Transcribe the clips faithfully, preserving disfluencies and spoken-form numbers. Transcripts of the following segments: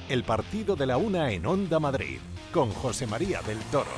el partido de la una en Onda Madrid, con José María del Toro.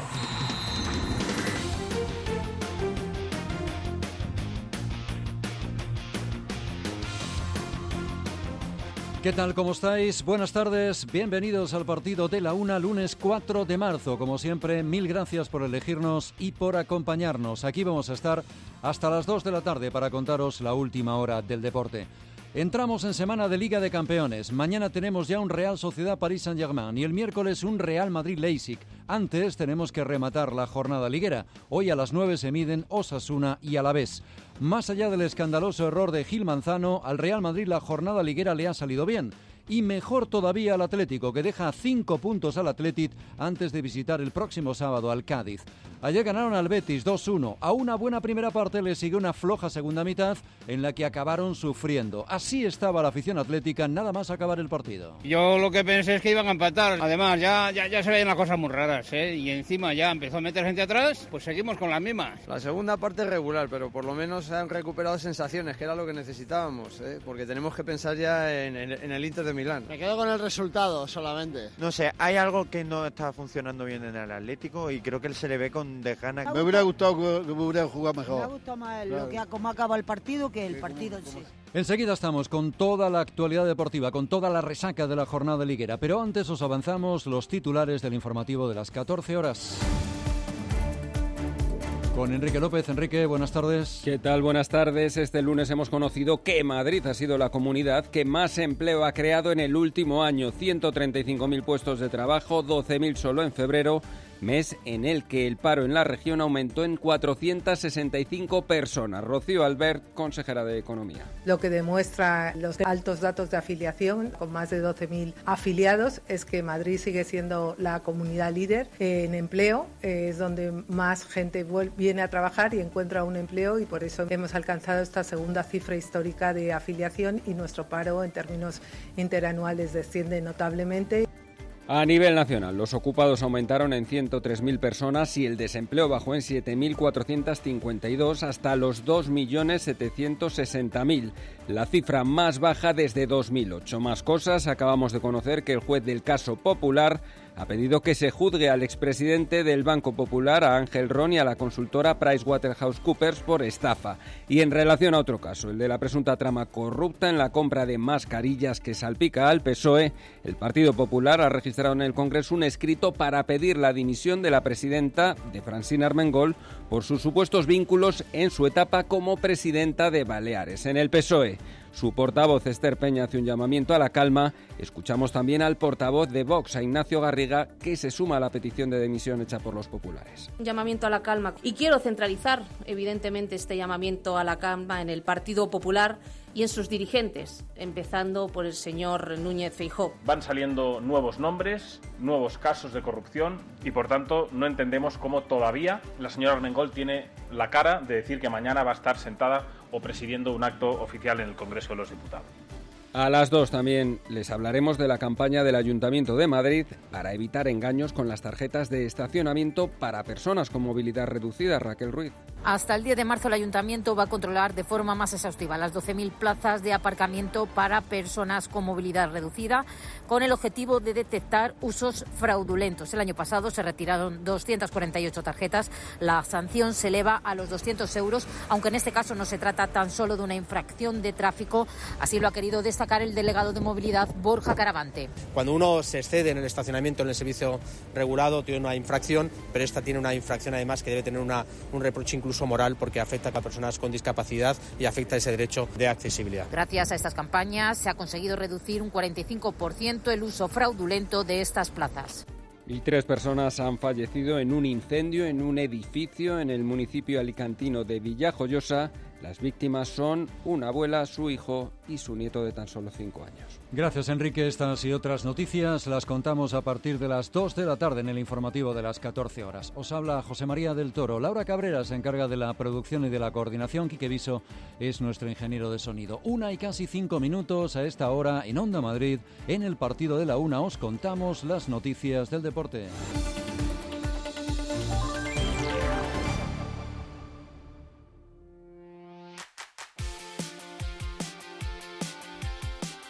¿Qué tal? ¿Cómo estáis? Buenas tardes, bienvenidos al partido de la una, lunes cuatro de marzo. Como siempre, mil gracias por elegirnos y por acompañarnos. Aquí vamos a estar hasta las dos de la tarde para contaros la última hora del deporte. Entramos en semana de Liga de Campeones. Mañana tenemos ya un Real Sociedad Paris Saint-Germain y el miércoles un Real Madrid-Leipzig. Antes tenemos que rematar la jornada liguera. Hoy a las nueve se miden Osasuna y Alavés. Más allá del escandaloso error de Gil Manzano, al Real Madrid la jornada liguera le ha salido bien. Y mejor todavía al Atlético, que deja cinco puntos al Athletic antes de visitar el próximo sábado al Cádiz. Ayer ganaron al Betis dos uno. A una buena primera parte le siguió una floja segunda mitad en la que acabaron sufriendo. Así estaba la afición atlética nada más acabar el partido. Yo lo que pensé es que iban a empatar. Además, ya, ya, ya se veían las cosas muy raras, ¿eh? Y encima ya empezó a meter gente atrás, pues seguimos con las mismas. La segunda parte es regular, pero por lo menos se han recuperado sensaciones, que era lo que necesitábamos, ¿eh? Porque tenemos que pensar ya en, en, en el Inter de Milán. Me quedo con el resultado solamente. No sé, hay algo que no está funcionando bien en el Atlético y creo que él se le ve con desgana. Me hubiera gustado que me hubiera jugado mejor. Me ha gustado más lo que ha, cómo acaba el partido que el partido en sí. Enseguida estamos con toda la actualidad deportiva, con toda la resaca de la jornada liguera, pero antes os avanzamos los titulares del informativo de las catorce horas. Con Enrique López. Enrique, buenas tardes. ¿Qué tal? Buenas tardes. Este lunes hemos conocido que Madrid ha sido la comunidad que más empleo ha creado en el último año. ciento treinta y cinco mil puestos de trabajo, doce mil solo en febrero, mes en el que el paro en la región aumentó en cuatrocientas sesenta y cinco personas. Rocío Albert, consejera de Economía. Lo que demuestra los altos datos de afiliación, con más de doce mil afiliados, es que Madrid sigue siendo la comunidad líder en empleo. Es donde más gente viene a trabajar y encuentra un empleo, y por eso hemos alcanzado esta segunda cifra histórica de afiliación, y nuestro paro en términos interanuales desciende notablemente. A nivel nacional, los ocupados aumentaron en ciento tres mil personas y el desempleo bajó en siete mil cuatrocientos cincuenta y dos hasta los dos millones setecientos sesenta mil, la cifra más baja desde dos mil ocho. Más cosas, acabamos de conocer que el juez del caso Popular ha pedido que se juzgue al expresidente del Banco Popular, a Ángel Ron, y a la consultora PricewaterhouseCoopers por estafa. Y en relación a otro caso, el de la presunta trama corrupta en la compra de mascarillas que salpica al P S O E, el Partido Popular ha registrado en el Congreso un escrito para pedir la dimisión de la presidenta, de Francina Armengol, por sus supuestos vínculos en su etapa como presidenta de Baleares. En el P S O E, su portavoz Esther Peña hace un llamamiento a la calma. Escuchamos también al portavoz de Vox, a Ignacio Garriga, que se suma a la petición de dimisión hecha por los populares. Un llamamiento a la calma. Y quiero centralizar, evidentemente, este llamamiento a la calma en el Partido Popular y en sus dirigentes, empezando por el señor Núñez Feijóo. Van saliendo nuevos nombres, nuevos casos de corrupción, y por tanto no entendemos cómo todavía la señora Armengol tiene la cara de decir que mañana va a estar sentada o presidiendo un acto oficial en el Congreso de los Diputados. A las dos también les hablaremos de la campaña del Ayuntamiento de Madrid para evitar engaños con las tarjetas de estacionamiento para personas con movilidad reducida. Raquel Ruiz. Hasta el diez de marzo el Ayuntamiento va a controlar de forma más exhaustiva las doce mil plazas de aparcamiento para personas con movilidad reducida, con el objetivo de detectar usos fraudulentos. El año pasado se retiraron doscientas cuarenta y ocho tarjetas. La sanción se eleva a los doscientos euros, aunque en este caso no se trata tan solo de una infracción de tráfico. Así lo ha querido destacar el delegado de movilidad, Borja Caravante. Cuando uno se excede en el estacionamiento en el servicio regulado, tiene una infracción, pero esta tiene una infracción además que debe tener una, un reproche incluso moral, porque afecta a personas con discapacidad y afecta ese derecho de accesibilidad. Gracias a estas campañas se ha conseguido reducir un cuarenta y cinco por ciento el uso fraudulento de estas plazas. Y tres personas han fallecido en un incendio en un edificio en el municipio alicantino de Villajoyosa. Las víctimas son una abuela, su hijo y su nieto de tan solo cinco años. Gracias, Enrique. Estas y otras noticias las contamos a partir de las dos de la tarde en el informativo de las catorce horas. Os habla José María del Toro. Laura Cabrera se encarga de la producción y de la coordinación. Quique Viso es nuestro ingeniero de sonido. Una y casi cinco minutos a esta hora en Onda Madrid. En el partido de la una os contamos las noticias del deporte.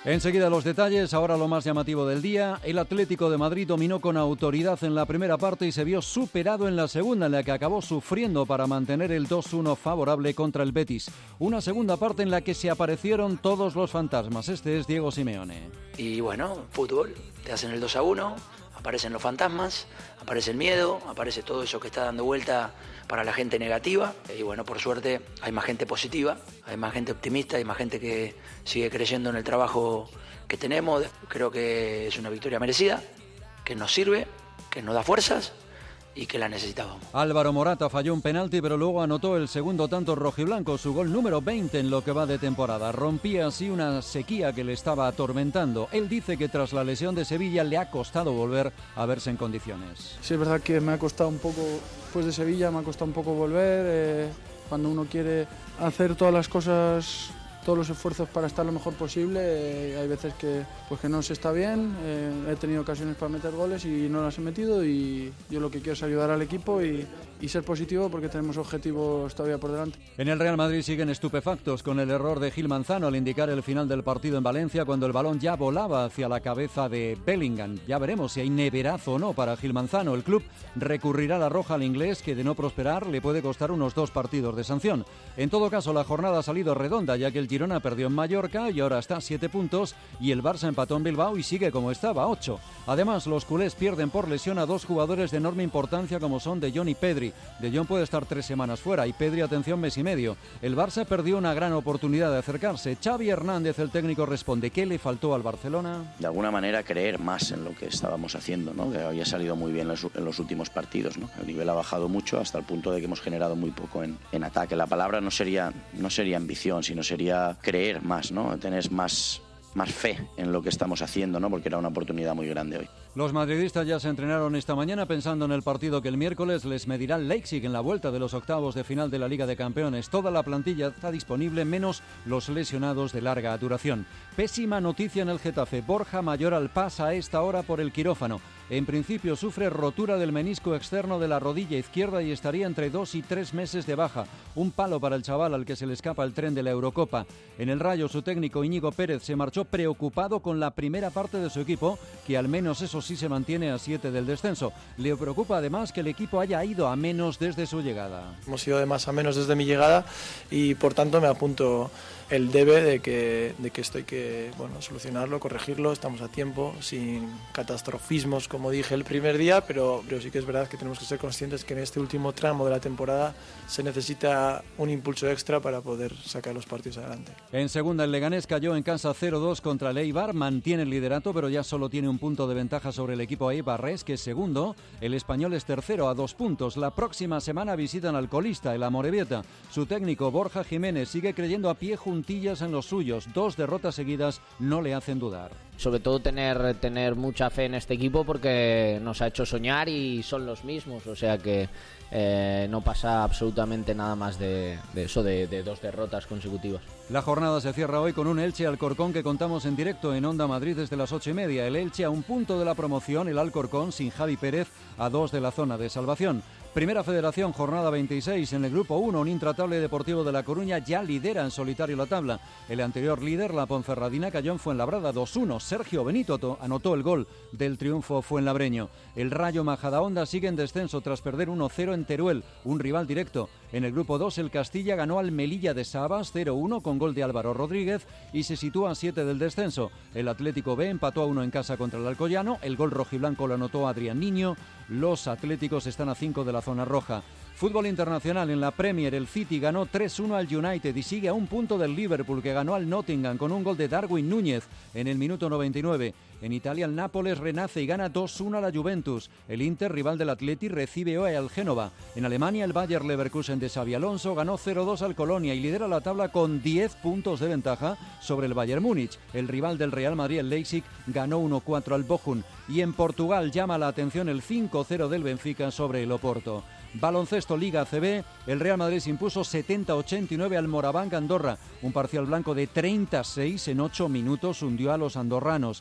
Enseguida los detalles, ahora lo más llamativo del día. El Atlético de Madrid dominó con autoridad en la primera parte y se vio superado en la segunda, en la que acabó sufriendo para mantener el dos uno favorable contra el Betis. Una segunda parte en la que se aparecieron todos los fantasmas. Este es Diego Simeone. Y bueno, fútbol, te hacen el dos a uno, aparecen los fantasmas, aparece el miedo, aparece todo eso que está dando vuelta para la gente negativa. Y bueno, por suerte hay más gente positiva, hay más gente optimista, hay más gente que sigue creyendo en el trabajo que tenemos. Creo que es una victoria merecida, que nos sirve, que nos da fuerzas y que la necesitábamos. Álvaro Morata falló un penalti, pero luego anotó el segundo tanto rojiblanco, su gol número veinte en lo que va de temporada. Rompía así una sequía que le estaba atormentando. Él dice que tras la lesión de Sevilla le ha costado volver a verse en condiciones. Sí, es verdad que me ha costado un poco, después de Sevilla me ha costado un poco volver. Eh, cuando uno quiere hacer todas las cosas, todos los esfuerzos para estar lo mejor posible, eh, hay veces que, pues que no se está bien, eh, he tenido ocasiones para meter goles y no las he metido, y yo lo que quiero es ayudar al equipo y, y ser positivo porque tenemos objetivos todavía por delante. En el Real Madrid siguen estupefactos con el error de Gil Manzano al indicar el final del partido en Valencia, cuando el balón ya volaba hacia la cabeza de Bellingham. Ya veremos si hay neverazo o no para Gil Manzano. El club recurrirá a la roja al inglés, que de no prosperar le puede costar unos dos partidos de sanción. En todo caso, la jornada ha salido redonda, ya que el Girona perdió en Mallorca y ahora está a siete puntos, y el Barça empató en Bilbao y sigue como estaba, a ocho. Además, los culés pierden por lesión a dos jugadores de enorme importancia como son De Jong y Pedri. De Jong puede estar tres semanas fuera y Pedri, atención, mes y medio. El Barça perdió una gran oportunidad de acercarse. Xavi Hernández, el técnico, responde: ¿qué le faltó al Barcelona? De alguna manera creer más en lo que estábamos haciendo, ¿no? Que había salido muy bien en los últimos partidos, ¿no? El nivel ha bajado mucho hasta el punto de que hemos generado muy poco en, en ataque. La palabra no sería, no sería ambición, sino sería creer más, ¿no? Tener más, más fe en lo que estamos haciendo, ¿no? Porque era una oportunidad muy grande hoy. Los madridistas ya se entrenaron esta mañana pensando en el partido que el miércoles les medirá el Leipzig en la vuelta de los octavos de final de la Liga de Campeones. Toda la plantilla está disponible, menos los lesionados de larga duración. Pésima noticia en el Getafe. Borja Mayoral pasa a esta hora por el quirófano. En principio sufre rotura del menisco externo de la rodilla izquierda y estaría entre dos y tres meses de baja. Un palo para el chaval al que se le escapa el tren de la Eurocopa. En el Rayo, su técnico Íñigo Pérez se marchó preocupado con la primera parte de su equipo, que al menos eso sí se mantiene a siete del descenso. Le preocupa además que el equipo haya ido a menos desde su llegada. Hemos ido de más a menos desde mi llegada y por tanto me apunto el debe de que, de que esto hay que bueno, solucionarlo, corregirlo. Estamos a tiempo, sin catastrofismos como dije el primer día, pero, pero sí que es verdad que tenemos que ser conscientes que en este último tramo de la temporada se necesita un impulso extra para poder sacar los partidos adelante. En segunda, el Leganés cayó en casa cero dos contra el Eibar, mantiene el liderato, pero ya solo tiene un punto de ventaja sobre el equipo eibarrés, que es segundo. El Español es tercero a dos puntos. La próxima semana visitan al colista, el Amorebieta. Su técnico Borja Jiménez sigue creyendo a pie juntillas en los suyos. Dos derrotas seguidas no le hacen dudar. Sobre todo tener, tener mucha fe en este equipo porque nos ha hecho soñar y son los mismos, o sea que eh, no pasa absolutamente nada más de, de eso, de, de dos derrotas consecutivas. La jornada se cierra hoy con un Elche Alcorcón que contamos en directo en Onda Madrid desde las ocho y media. El Elche a un punto de la promoción, el Alcorcón sin Javi Pérez a dos de la zona de salvación. Primera Federación, jornada veintiséis. En el grupo uno, un intratable Deportivo de La Coruña ya lidera en solitario la tabla. El anterior líder, la Ponferradina, cayó en Fuenlabrada dos uno. Sergio Benito anotó el gol del triunfo fuenlabreño. El Rayo Majadahonda sigue en descenso tras perder uno cero en Teruel, un rival directo. En el grupo dos, el Castilla ganó al Melilla de Sabas cero uno con gol de Álvaro Rodríguez y se sitúa a siete del descenso. El Atlético B empató a uno en casa contra el Alcoyano. El gol rojiblanco lo anotó Adrián Niño. Los Atléticos están a cinco de la zona roja. Fútbol internacional, en la Premier, el City ganó tres uno al United y sigue a un punto del Liverpool, que ganó al Nottingham con un gol de Darwin Núñez en el minuto noventa y nueve. En Italia, el Nápoles renace y gana dos uno a la Juventus. El Inter, rival del Atleti, recibe hoy al Génova. En Alemania, el Bayer Leverkusen de Xabi Alonso ganó cero dos al Colonia y lidera la tabla con diez puntos de ventaja sobre el Bayern Múnich. El rival del Real Madrid, el Leipzig, ganó uno cuatro al Bochum. Y en Portugal llama la atención el cinco cero del Benfica sobre el Oporto. Baloncesto, Liga A C B, el Real Madrid se impuso setenta a ochenta y nueve al Moraván Andorra. Un parcial blanco de treinta y seis en ocho minutos hundió a los andorranos. Líder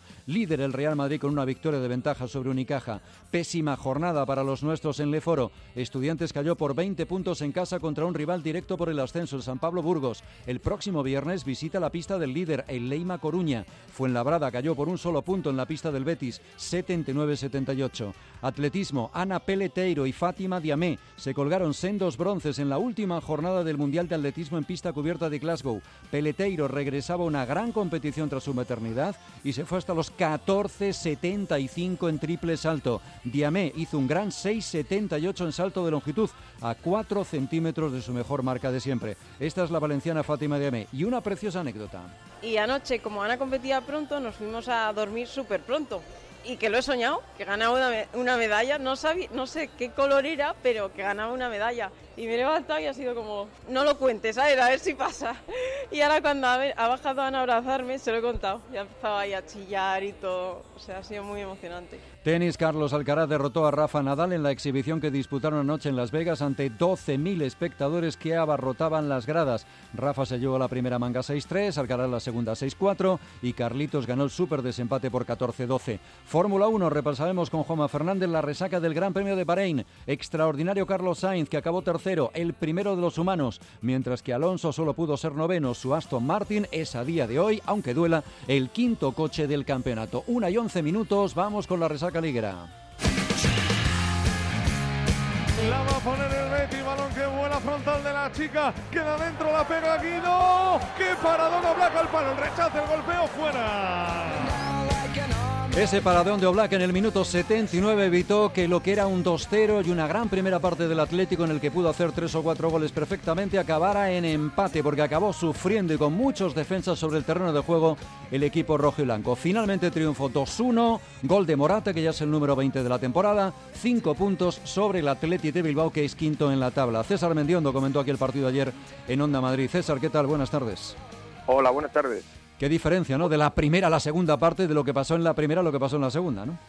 líder el Real Madrid con una victoria de ventaja sobre Unicaja. Pésima jornada para los nuestros en Leforo. Estudiantes cayó por veinte puntos en casa contra un rival directo por el ascenso, el San Pablo Burgos. El próximo viernes visita la pista del líder, el Leima Coruña. Fuenlabrada cayó por un solo punto en la pista del Betis, setenta y nueve a setenta y ocho. Atletismo, Ana Peleteiro y Fátima Diamé se colgaron sendos bronces en la última jornada del Mundial de Atletismo en pista cubierta de Glasgow. Peleteiro regresaba a una gran competición tras su maternidad y se fue hasta los catorce setenta y cinco en triple salto. Diamé hizo un gran seis setenta y ocho en salto de longitud, a cuatro centímetros de su mejor marca de siempre. Esta es la valenciana Fátima Diamé. Y una preciosa anécdota. Y anoche, como Ana competía pronto, nos fuimos a dormir súper pronto. Y que lo he soñado, que ganaba una, me- una medalla, no, sabía, no sé qué color era, pero que ganaba una medalla. Y me he levantado y ha sido como, no lo cuentes, ¿sabes? A ver si pasa. Y ahora cuando ha, ha bajado Ana a abrazarme, se lo he contado. Ya empezaba ahí a chillar y todo, o sea, ha sido muy emocionante. Tenis, Carlos Alcaraz derrotó a Rafa Nadal en la exhibición que disputaron anoche en Las Vegas ante doce mil espectadores que abarrotaban las gradas. Rafa se llevó la primera manga seis tres, Alcaraz la segunda seis cuatro y Carlitos ganó el súper desempate por catorce doce. Fórmula uno, repasaremos con Juanma Fernández la resaca del Gran Premio de Bahrein. Extraordinario Carlos Sainz, que acabó tercero, el primero de los humanos, mientras que Alonso solo pudo ser noveno. Su Aston Martin es a día de hoy, aunque duela, el quinto coche del campeonato. Una y once minutos, vamos con la resaca liguera. La va a poner el Betis, balón que vuela frontal de la chica, queda dentro, la pega Guido, qué paradón Oblak al palo, el rechace, el golpeo, fuera. Ese paradón de Oblak en el minuto setenta y nueve evitó que lo que era un dos cero y una gran primera parte del Atlético, en el que pudo hacer tres o cuatro goles perfectamente, acabara en empate, porque acabó sufriendo y con muchos defensas sobre el terreno de juego el equipo rojo y blanco. Finalmente triunfo dos uno, gol de Morata, que ya es el número veinte de la temporada, cinco puntos sobre el Athletic de Bilbao, que es quinto en la tabla. César Mendiondo comentó aquí el partido ayer en Onda Madrid. César, ¿qué tal? Buenas tardes. Hola, buenas tardes. Qué diferencia, ¿no? De la primera a la segunda parte, de lo que pasó en la primera a lo que pasó en la segunda, ¿no?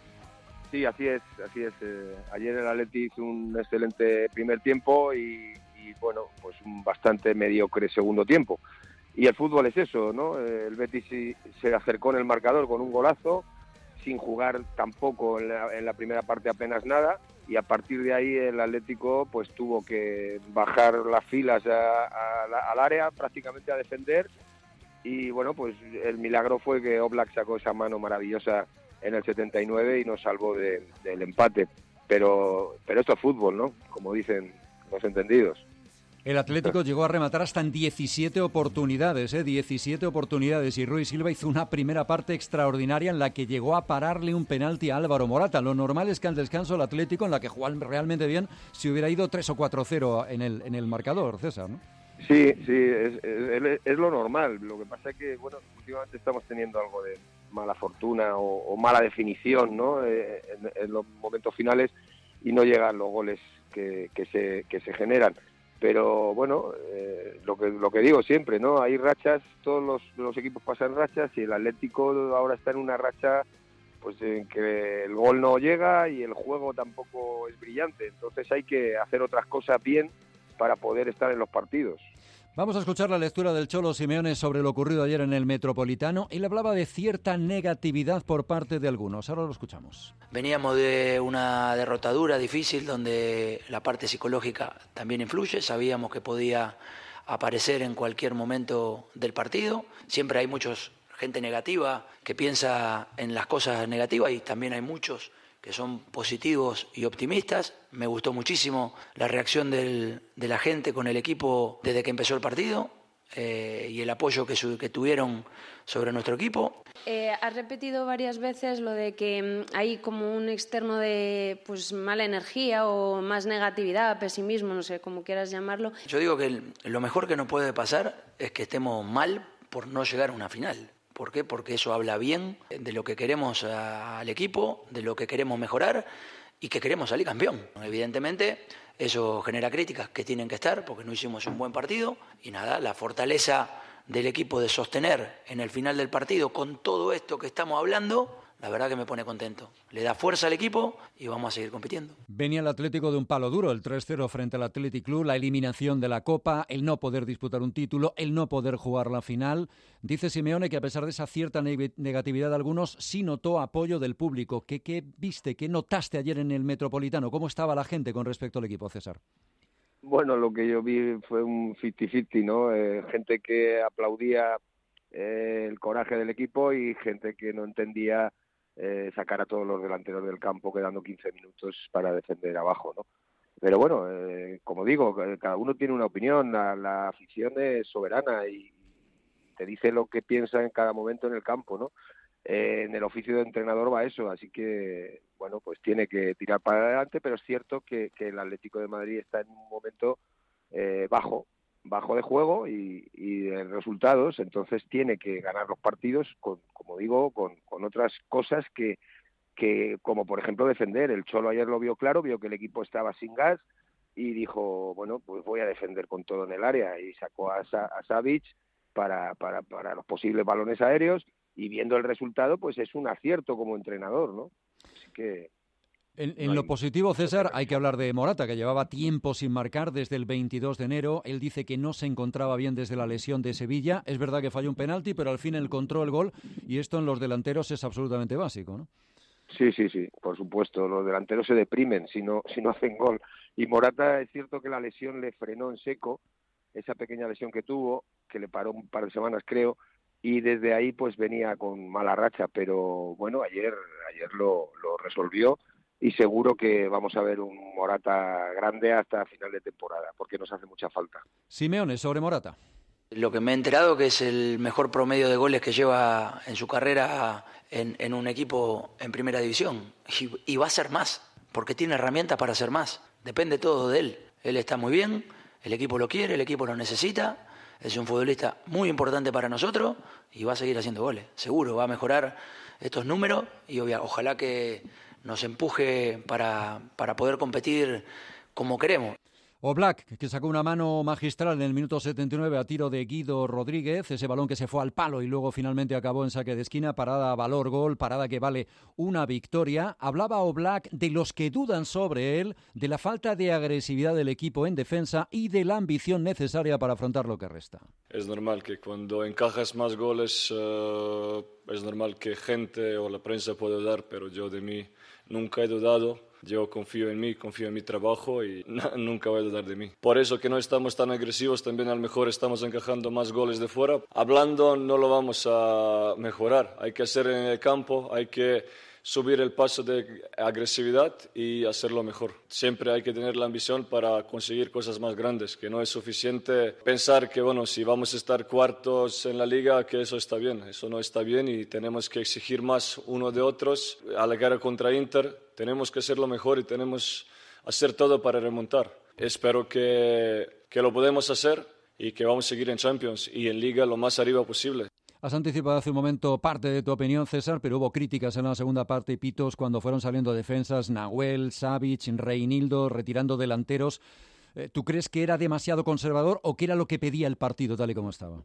Sí, así es, así es. Eh, ayer el Atleti hizo un excelente primer tiempo y, y, bueno, pues un bastante mediocre segundo tiempo. Y el fútbol es eso, ¿no? Eh, el Betis sí, se acercó en el marcador con un golazo, sin jugar tampoco en la, en la primera parte apenas nada, y a partir de ahí el Atlético pues tuvo que bajar las filas a, a la, al área, prácticamente a defender. Y bueno, pues el milagro fue que Oblak sacó esa mano maravillosa en el setenta y nueve y nos salvó de, del empate. Pero, pero esto es fútbol, ¿no? Como dicen los entendidos. El Atlético llegó a rematar hasta en diecisiete oportunidades, ¿eh? diecisiete oportunidades, y Rui Silva hizo una primera parte extraordinaria en la que llegó a pararle un penalti a Álvaro Morata. Lo normal es que al descanso el Atlético, en la que jugó realmente bien, se hubiera ido tres o cuatro cero en el, en el marcador, César, ¿no? Sí, sí, es, es, es lo normal. Lo que pasa es que, bueno, últimamente estamos teniendo algo de mala fortuna o, o mala definición, ¿no? Eh, en, en los momentos finales, y no llegan los goles que, que, se, que se generan. Pero bueno, eh, lo que lo que digo siempre, ¿no? Hay rachas, todos los, los equipos pasan rachas, y el Atlético ahora está en una racha pues en que el gol no llega y el juego tampoco es brillante. Entonces hay que hacer otras cosas bien para poder estar en los partidos. Vamos a escuchar la lectura del Cholo Simeone sobre lo ocurrido ayer en el Metropolitano. Él hablaba de cierta negatividad por parte de algunos. Ahora lo escuchamos. Veníamos de una derrotadura difícil donde la parte psicológica también influye. Sabíamos que podía aparecer en cualquier momento del partido. Siempre hay mucha gente negativa que piensa en las cosas negativas, y también hay muchos que son positivos y optimistas. Me gustó muchísimo la reacción del, de la gente con el equipo desde que empezó el partido, eh, y el apoyo que, su, que tuvieron sobre nuestro equipo. Eh, has repetido varias veces lo de que mm, hay como un externo de pues mala energía o más negatividad, pesimismo, no sé, como quieras llamarlo. Yo digo que el, lo mejor que nos puede pasar es que estemos mal por no llegar a una final. ¿Por qué? Porque eso habla bien de lo que queremos al equipo, de lo que queremos mejorar y que queremos salir campeón. Evidentemente, eso genera críticas que tienen que estar porque no hicimos un buen partido. Y nada, la fortaleza del equipo de sostener en el final del partido, con todo esto que estamos hablando, la verdad que me pone contento. Le da fuerza al equipo y vamos a seguir compitiendo. Venía el Atlético de un palo duro, el tres cero frente al Athletic Club, la eliminación de la Copa, el no poder disputar un título, el no poder jugar la final. Dice Simeone que a pesar de esa cierta negatividad de algunos, sí notó apoyo del público. ¿Qué, qué viste, qué notaste ayer en el Metropolitano? ¿Cómo estaba la gente con respecto al equipo, César? Bueno, lo que yo vi fue un cincuenta cincuenta, ¿no? Eh, gente que aplaudía eh, el coraje del equipo y gente que no entendía eh, sacar a todos los delanteros del campo quedando quince minutos para defender abajo, ¿no? Pero bueno, eh, como digo, cada uno tiene una opinión, la, la afición es soberana y te dice lo que piensa en cada momento en el campo, ¿no? Eh, en el oficio de entrenador va eso, así que, bueno, pues tiene que tirar para adelante, pero es cierto que, que el Atlético de Madrid está en un momento eh, bajo, bajo de juego y, y de resultados, entonces tiene que ganar los partidos, con, como digo, con, con otras cosas que, que, como por ejemplo defender. El Cholo ayer lo vio claro, vio que el equipo estaba sin gas y dijo, bueno, pues voy a defender con todo en el área, y sacó a, Sa- a Savic para, para, para los posibles balones aéreos, y viendo el resultado, pues es un acierto como entrenador, ¿no? Así que... En, en lo positivo, César, hay que hablar de Morata, que llevaba tiempo sin marcar desde el veintidós de enero. Él dice que no se encontraba bien desde la lesión de Sevilla. Es verdad que falló un penalti, pero al fin encontró el gol, y esto en los delanteros es absolutamente básico, ¿no? Sí, sí, sí, por supuesto. Los delanteros se deprimen si no, si no hacen gol. Y Morata, es cierto que la lesión le frenó en seco, esa pequeña lesión que tuvo, que le paró un par de semanas, creo, y desde ahí pues venía con mala racha, pero bueno, ayer, ayer lo, lo resolvió, y seguro que vamos a ver un Morata grande hasta final de temporada, porque nos hace mucha falta. Simeone, sobre Morata. Lo que me he enterado que es el mejor promedio de goles que lleva en su carrera en, en un equipo en primera división, y, y va a ser más, porque tiene herramientas para hacer más, depende todo de él. Él está muy bien, el equipo lo quiere, el equipo lo necesita, es un futbolista muy importante para nosotros y va a seguir haciendo goles, seguro, va a mejorar estos números y obvia, ojalá que nos empuje para, para poder competir como queremos. Oblak, que sacó una mano magistral en el minuto setenta y nueve a tiro de Guido Rodríguez, ese balón que se fue al palo y luego finalmente acabó en saque de esquina, parada valor gol, parada que vale una victoria. Hablaba Oblak de los que dudan sobre él, de la falta de agresividad del equipo en defensa y de la ambición necesaria para afrontar lo que resta. Es normal que cuando encajas más goles, uh, es normal que gente o la prensa pueda dudar, pero yo de mí nunca he dudado. Yo confío en mí, confío en mi trabajo y no, nunca voy a dudar de mí. Por eso que no estamos tan agresivos, también a lo mejor estamos encajando más goles de fuera. Hablando no lo vamos a mejorar, hay que hacer en el campo, hay que subir el paso de agresividad y hacerlo mejor. Siempre hay que tener la ambición para conseguir cosas más grandes, que no es suficiente pensar que, bueno, si vamos a estar cuartos en la liga, que eso está bien. Eso no está bien y tenemos que exigir más uno de otros. A la guerra contra Inter tenemos que hacerlo mejor y tenemos que hacer todo para remontar. Espero que, que lo podemos hacer y que vamos a seguir en Champions y en Liga lo más arriba posible. Has anticipado hace un momento parte de tu opinión, César, pero hubo críticas en la segunda parte, pitos, cuando fueron saliendo defensas, Nahuel, Savic, Reinildo, retirando delanteros. ¿Tú crees que era demasiado conservador o que era lo que pedía el partido tal y como estaba?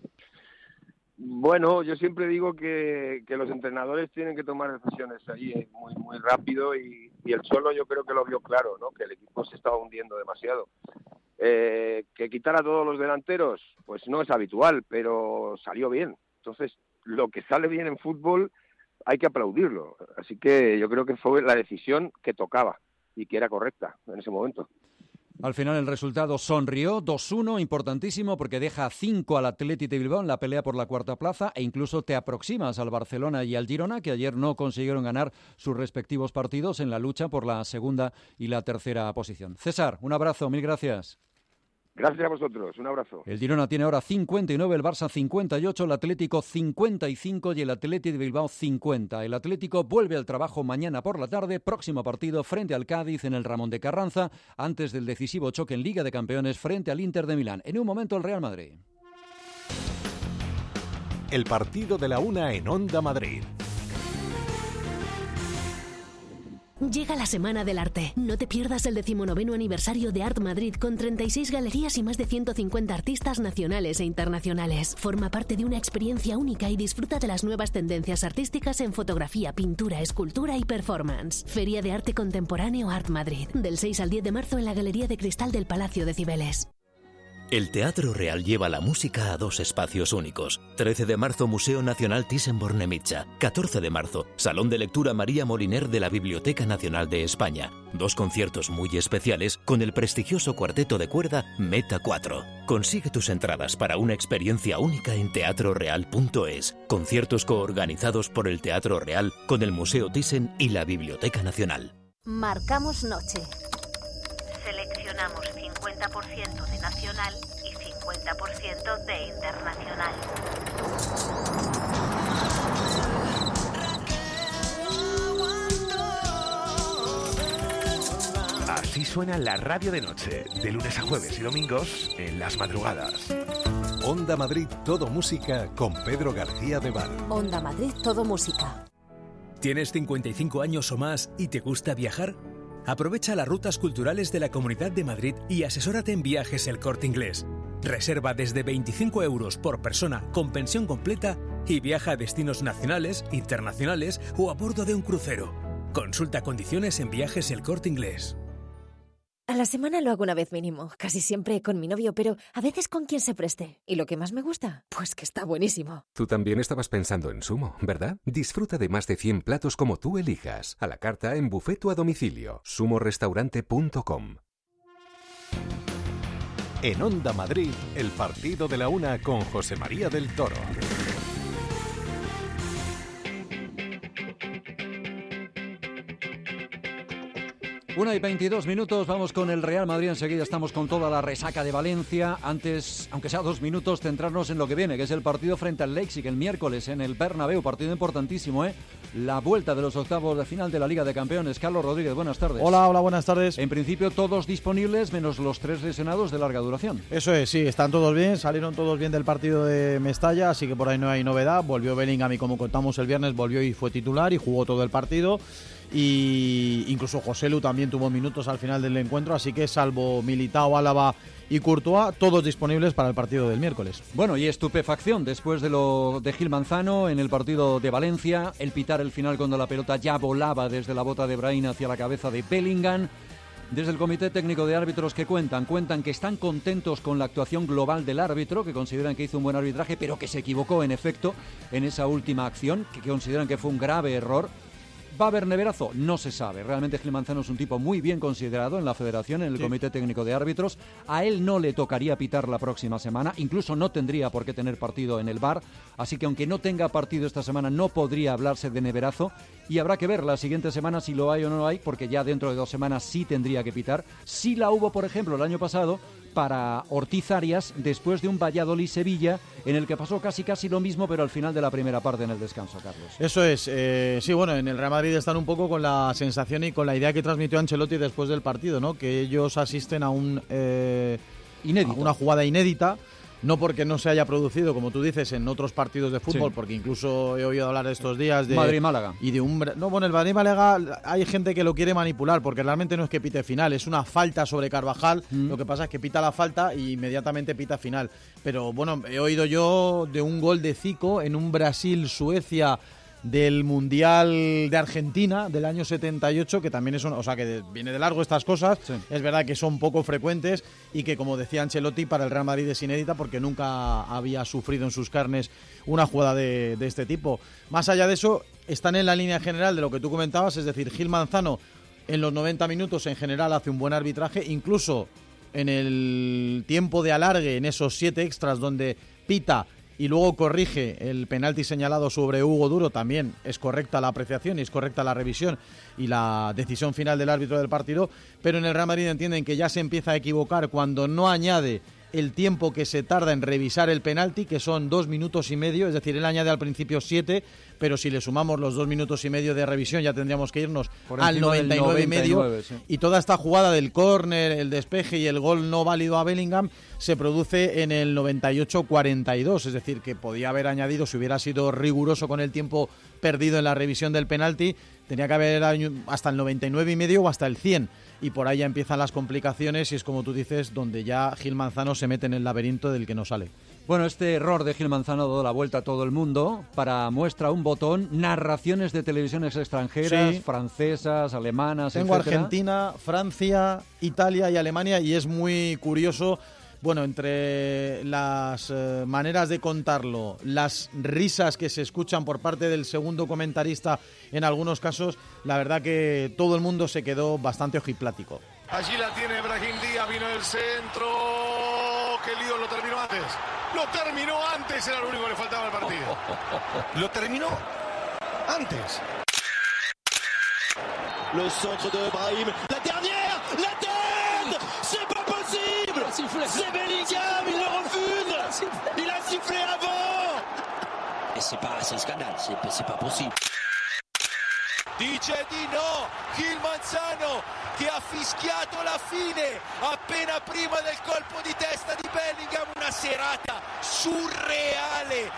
Bueno, yo siempre digo que, que los entrenadores tienen que tomar decisiones ahí muy muy rápido y, y el Cholo yo creo que lo vio claro, ¿no? Que el equipo se estaba hundiendo demasiado. Eh, que quitar a todos los delanteros, pues no es habitual, pero salió bien. Entonces, lo que sale bien en fútbol hay que aplaudirlo. Así que yo creo que fue la decisión que tocaba y que era correcta en ese momento. Al final el resultado sonrió, dos uno, importantísimo porque deja cinco al Athletic de Bilbao en la pelea por la cuarta plaza e incluso te aproximas al Barcelona y al Girona, que ayer no consiguieron ganar sus respectivos partidos en la lucha por la segunda y la tercera posición. César, un abrazo, mil gracias. Gracias a vosotros, un abrazo. El Girona tiene ahora cincuenta y nueve, el Barça cincuenta y ocho, el Atlético cincuenta y cinco y el Athletic de Bilbao cincuenta. El Atlético vuelve al trabajo mañana por la tarde, próximo partido frente al Cádiz en el Ramón de Carranza, antes del decisivo choque en Liga de Campeones frente al Inter de Milán. En un momento el Real Madrid. El partido de la una en Onda Madrid. Llega la Semana del Arte. No te pierdas el decimonoveno aniversario de Art Madrid con treinta y seis galerías y más de ciento cincuenta artistas nacionales e internacionales. Forma parte de una experiencia única y disfruta de las nuevas tendencias artísticas en fotografía, pintura, escultura y performance. Feria de Arte Contemporáneo Art Madrid. Del seis al diez de marzo en la Galería de Cristal del Palacio de Cibeles. El Teatro Real lleva la música a dos espacios únicos. trece de marzo, Museo Nacional Thyssen-Bornemisza. catorce de marzo, Salón de Lectura María Moliner de la Biblioteca Nacional de España. Dos conciertos muy especiales con el prestigioso cuarteto de cuerda Meta cuatro. Consigue tus entradas para una experiencia única en teatro real punto es. Conciertos coorganizados por el Teatro Real con el Museo Thyssen y la Biblioteca Nacional. Marcamos noche. Seleccionamos cincuenta por ciento de nacional y cincuenta por ciento de internacional. Así suena la radio de noche, de lunes a jueves y domingos en las madrugadas. Onda Madrid Todo Música con Pedro García de Val. Onda Madrid Todo Música. ¿Tienes cincuenta y cinco años o más y te gusta viajar? Aprovecha las rutas culturales de la Comunidad de Madrid y asesórate en Viajes El Corte Inglés. Reserva desde veinticinco euros por persona con pensión completa y viaja a destinos nacionales, internacionales o a bordo de un crucero. Consulta condiciones en Viajes El Corte Inglés. A la semana lo hago una vez mínimo, casi siempre con mi novio, pero a veces con quien se preste. ¿Y lo que más me gusta? Pues que está buenísimo. Tú también estabas pensando en Sumo, ¿verdad? Disfruta de más de cien platos como tú elijas, a la carta, en buffet o a domicilio. sumo restaurante punto com. En Onda Madrid, el partido de la una con José María del Toro. Una y veintidós minutos, vamos con el Real Madrid, enseguida estamos con toda la resaca de Valencia. Antes, aunque sea dos minutos, centrarnos en lo que viene, que es el partido frente al Leipzig el miércoles en el Bernabéu, partido importantísimo, ¿eh? La vuelta de los octavos de final de la Liga de Campeones. Carlos Rodríguez, buenas tardes. Hola, hola, buenas tardes. En principio todos disponibles, menos los tres lesionados de larga duración. Eso es, sí, están todos bien, salieron todos bien del partido de Mestalla, así que por ahí no hay novedad. Volvió Bellingham y, como contamos el viernes, volvió y fue titular y jugó todo el partido. Y incluso Joselu también tuvo minutos al final del encuentro, así que salvo Militao, Álava y Courtois, todos disponibles para el partido del miércoles. Bueno, y estupefacción después de lo de Gil Manzano en el partido de Valencia, el pitar el final cuando la pelota ya volaba desde la bota de Brahim hacia la cabeza de Bellingham. Desde el Comité Técnico de Árbitros, que cuentan? Cuentan que están contentos con la actuación global del árbitro, que consideran que hizo un buen arbitraje, pero que se equivocó en efecto en esa última acción, que consideran que fue un grave error. ¿Va a haber neverazo? No se sabe. Realmente Gil Manzano es un tipo muy bien considerado en la Federación, en el sí. Comité Técnico de Árbitros. A él no le tocaría pitar la próxima semana, incluso no tendría por qué tener partido en el V A R, así que aunque no tenga partido esta semana no podría hablarse de neverazo, y habrá que ver la siguiente semana si lo hay o no lo hay, porque ya dentro de dos semanas sí tendría que pitar. Sí la hubo, por ejemplo, el año pasado para Ortiz Arias después de un Valladolid-Sevilla en el que pasó casi casi lo mismo, pero al final de la primera parte en el descanso, Carlos. Eso es, eh, sí, bueno, en el Real Madrid están un poco con la sensación y con la idea que transmitió Ancelotti después del partido, ¿no? Que ellos asisten a un eh, inédito, a una jugada inédita. No porque no se haya producido, como tú dices, en otros partidos de fútbol, sí. Porque incluso he oído hablar estos días de Madrid-Málaga. Y de un no, bueno, el Madrid-Málaga hay gente que lo quiere manipular, porque realmente no es que pite final, es una falta sobre Carvajal. Mm. Lo que pasa es que pita la falta y inmediatamente pita final. Pero bueno, he oído yo de un gol de Zico en un Brasil-Suecia del Mundial de Argentina del año setenta y ocho, que también es un, o sea, que viene de largo estas cosas. Sí. Es verdad que son poco frecuentes y que, como decía Ancelotti, para el Real Madrid es inédita porque nunca había sufrido en sus carnes una jugada de, de este tipo. Más allá de eso, están en la línea general de lo que tú comentabas, es decir, Gil Manzano en los noventa minutos en general hace un buen arbitraje, incluso en el tiempo de alargue, en esos siete extras donde pita y luego corrige el penalti señalado sobre Hugo Duro, también es correcta la apreciación y es correcta la revisión y la decisión final del árbitro del partido, pero en el Real Madrid entienden que ya se empieza a equivocar cuando no añade el tiempo que se tarda en revisar el penalti, que son dos minutos y medio, es decir, él añade al principio siete, pero si le sumamos los dos minutos y medio de revisión ya tendríamos que irnos al noventa y nueve y medio, sí. Y toda esta jugada del córner, el despeje y el gol no válido a Bellingham se produce en el noventa y ocho cuarenta y dos, es decir, que podía haber añadido, si hubiera sido riguroso con el tiempo perdido en la revisión del penalti, tenía que haber hasta el noventa y nueve y medio o hasta el cien. Y por ahí ya empiezan las complicaciones y es como tú dices, donde ya Gil Manzano se mete en el laberinto del que no sale. Bueno, este error de Gil Manzano ha dado la vuelta a todo el mundo. Para muestra un botón, narraciones de televisiones extranjeras, sí. francesas, alemanas, Tengo etcétera. Argentina, Francia, Italia y Alemania, y es muy curioso. Bueno, entre las eh, maneras de contarlo, las risas que se escuchan por parte del segundo comentarista en algunos casos, la verdad que todo el mundo se quedó bastante ojiplático. Allí la tiene Brahim Díaz, vino el centro, qué lío, lo terminó antes. Lo terminó antes, era lo único que le faltaba al partido. Lo terminó antes. Le centre de Brahim, la dernière, la tête, c'est pas possible. C'est Bellingham, il le refuse. Il a sifflé avant. Et c'est pas, c'est un scandale, c'est, c'est pas possible. Dice di no Gil Manzano, che ha fischiato la fine appena prima del colpo di testa di Bellingham. Una serata surreale.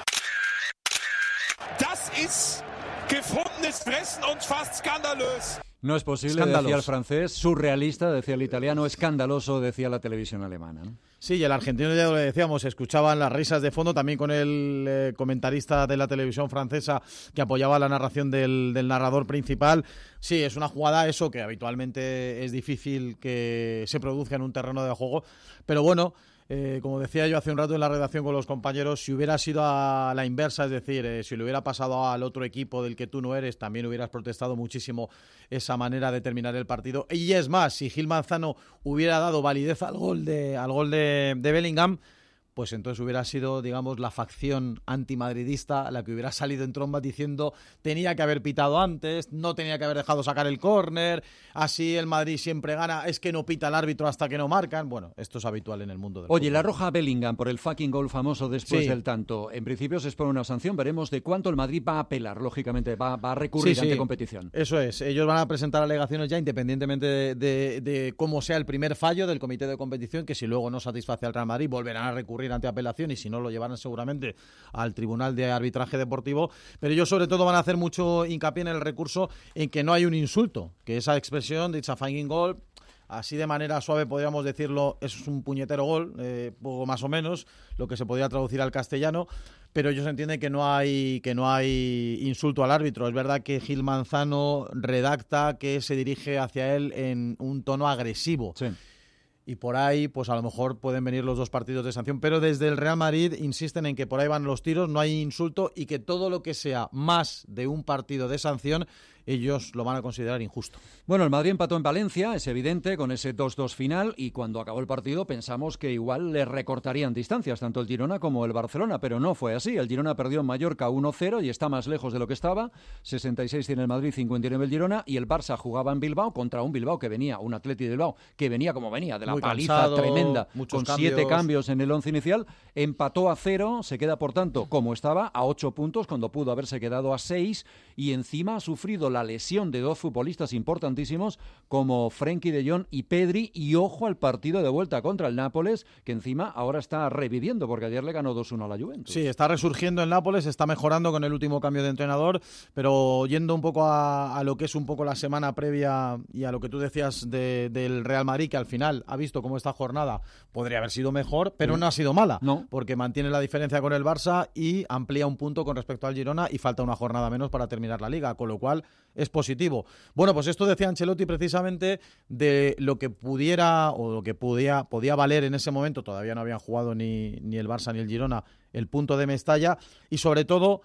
Das ist gefundenes Fressen und fast skandalös. No es posible, Escándalos. decía el francés, surrealista, decía el italiano, escandaloso, decía la televisión alemana, ¿no? Sí, y el argentino, ya lo decíamos, se escuchaban las risas de fondo, también con el eh, comentarista de la televisión francesa que apoyaba la narración del, del narrador principal. Sí, es una jugada eso que habitualmente es difícil que se produzca en un terreno de juego, pero bueno... Eh, como decía yo hace un rato en la redacción con los compañeros, si hubiera sido a la inversa, es decir, eh, si le hubiera pasado al otro equipo del que tú no eres, también hubieras protestado muchísimo esa manera de terminar el partido. Y es más, si Gil Manzano hubiera dado validez al gol de, al gol de, de Bellingham, pues entonces hubiera sido, digamos, la facción antimadridista la que hubiera salido en tromba diciendo tenía que haber pitado antes, no tenía que haber dejado sacar el córner, así el Madrid siempre gana, es que no pita el árbitro hasta que no marcan. Bueno, esto es habitual en el mundo del Oye, fútbol. la roja a Bellingham por el fucking gol famoso después Sí. del tanto. En principio se expone una sanción, veremos de cuánto el Madrid va a apelar, lógicamente, va, va a recurrir Sí, sí. ante competición. Eso es, ellos van a presentar alegaciones ya independientemente de, de, de cómo sea el primer fallo del comité de competición, que si luego no satisface al Real Madrid volverán a recurrir ante apelación y si no lo llevarán seguramente al Tribunal de Arbitraje Deportivo, pero ellos sobre todo van a hacer mucho hincapié en el recurso en que no hay un insulto, que esa expresión de it's a fucking goal, así de manera suave podríamos decirlo, es un puñetero gol, eh, poco más o menos, lo que se podría traducir al castellano, pero ellos entienden que no hay que no hay insulto al árbitro. Es verdad que Gil Manzano redacta que se dirige hacia él en un tono agresivo. Sí. Y por ahí, pues a lo mejor pueden venir los dos partidos de sanción, pero desde el Real Madrid insisten en que por ahí van los tiros, no hay insulto y que todo lo que sea más de un partido de sanción, ellos lo van a considerar injusto. Bueno, el Madrid empató en Valencia, es evidente, con ese dos dos final, y cuando acabó el partido pensamos que igual le recortarían distancias, tanto el Girona como el Barcelona, pero no fue así. El Girona perdió en Mallorca uno cero y está más lejos de lo que estaba, sesenta y seis tiene el Madrid, cincuenta y nueve el Girona, y el Barça jugaba en Bilbao contra un Bilbao que venía, un Atleti de Bilbao, que venía como venía, de la Muy paliza cansado, tremenda, muchos con siete cambios. cambios en el once inicial, empató a cero, se queda por tanto como estaba, a ocho puntos, cuando pudo haberse quedado a seis, y encima ha sufrido la lesión de dos futbolistas importantísimos como Frenkie de Jong y Pedri, y ojo al partido de vuelta contra el Nápoles, que encima ahora está reviviendo porque ayer le ganó dos uno a la Juventus. Sí, está resurgiendo el Nápoles, está mejorando con el último cambio de entrenador, pero yendo un poco a, a lo que es un poco la semana previa y a lo que tú decías de, del Real Madrid, que al final ha visto cómo esta jornada podría haber sido mejor, pero Sí. no ha sido mala, No. porque mantiene la diferencia con el Barça y amplía un punto con respecto al Girona y falta una jornada menos para terminar la Liga, con lo cual es positivo. Bueno, pues esto decía Ancelotti precisamente de lo que pudiera o lo que podía, podía valer en ese momento, todavía no habían jugado ni, ni el Barça ni el Girona, el punto de Mestalla, y sobre todo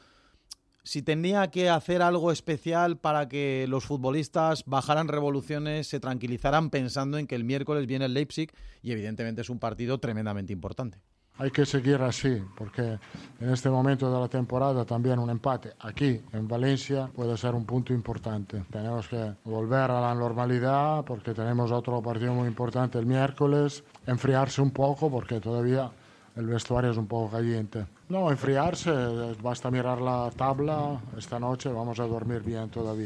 si tenía que hacer algo especial para que los futbolistas bajaran revoluciones, se tranquilizaran pensando en que el miércoles viene el Leipzig y evidentemente es un partido tremendamente importante. Hay que seguir así, porque en este momento de la temporada también un empate aquí en Valencia puede ser un punto importante. Tenemos que volver a la normalidad porque tenemos otro partido muy importante el miércoles, enfriarse un poco porque todavía el vestuario es un poco caliente. No, enfriarse, basta mirar la tabla, esta noche vamos a dormir bien todavía.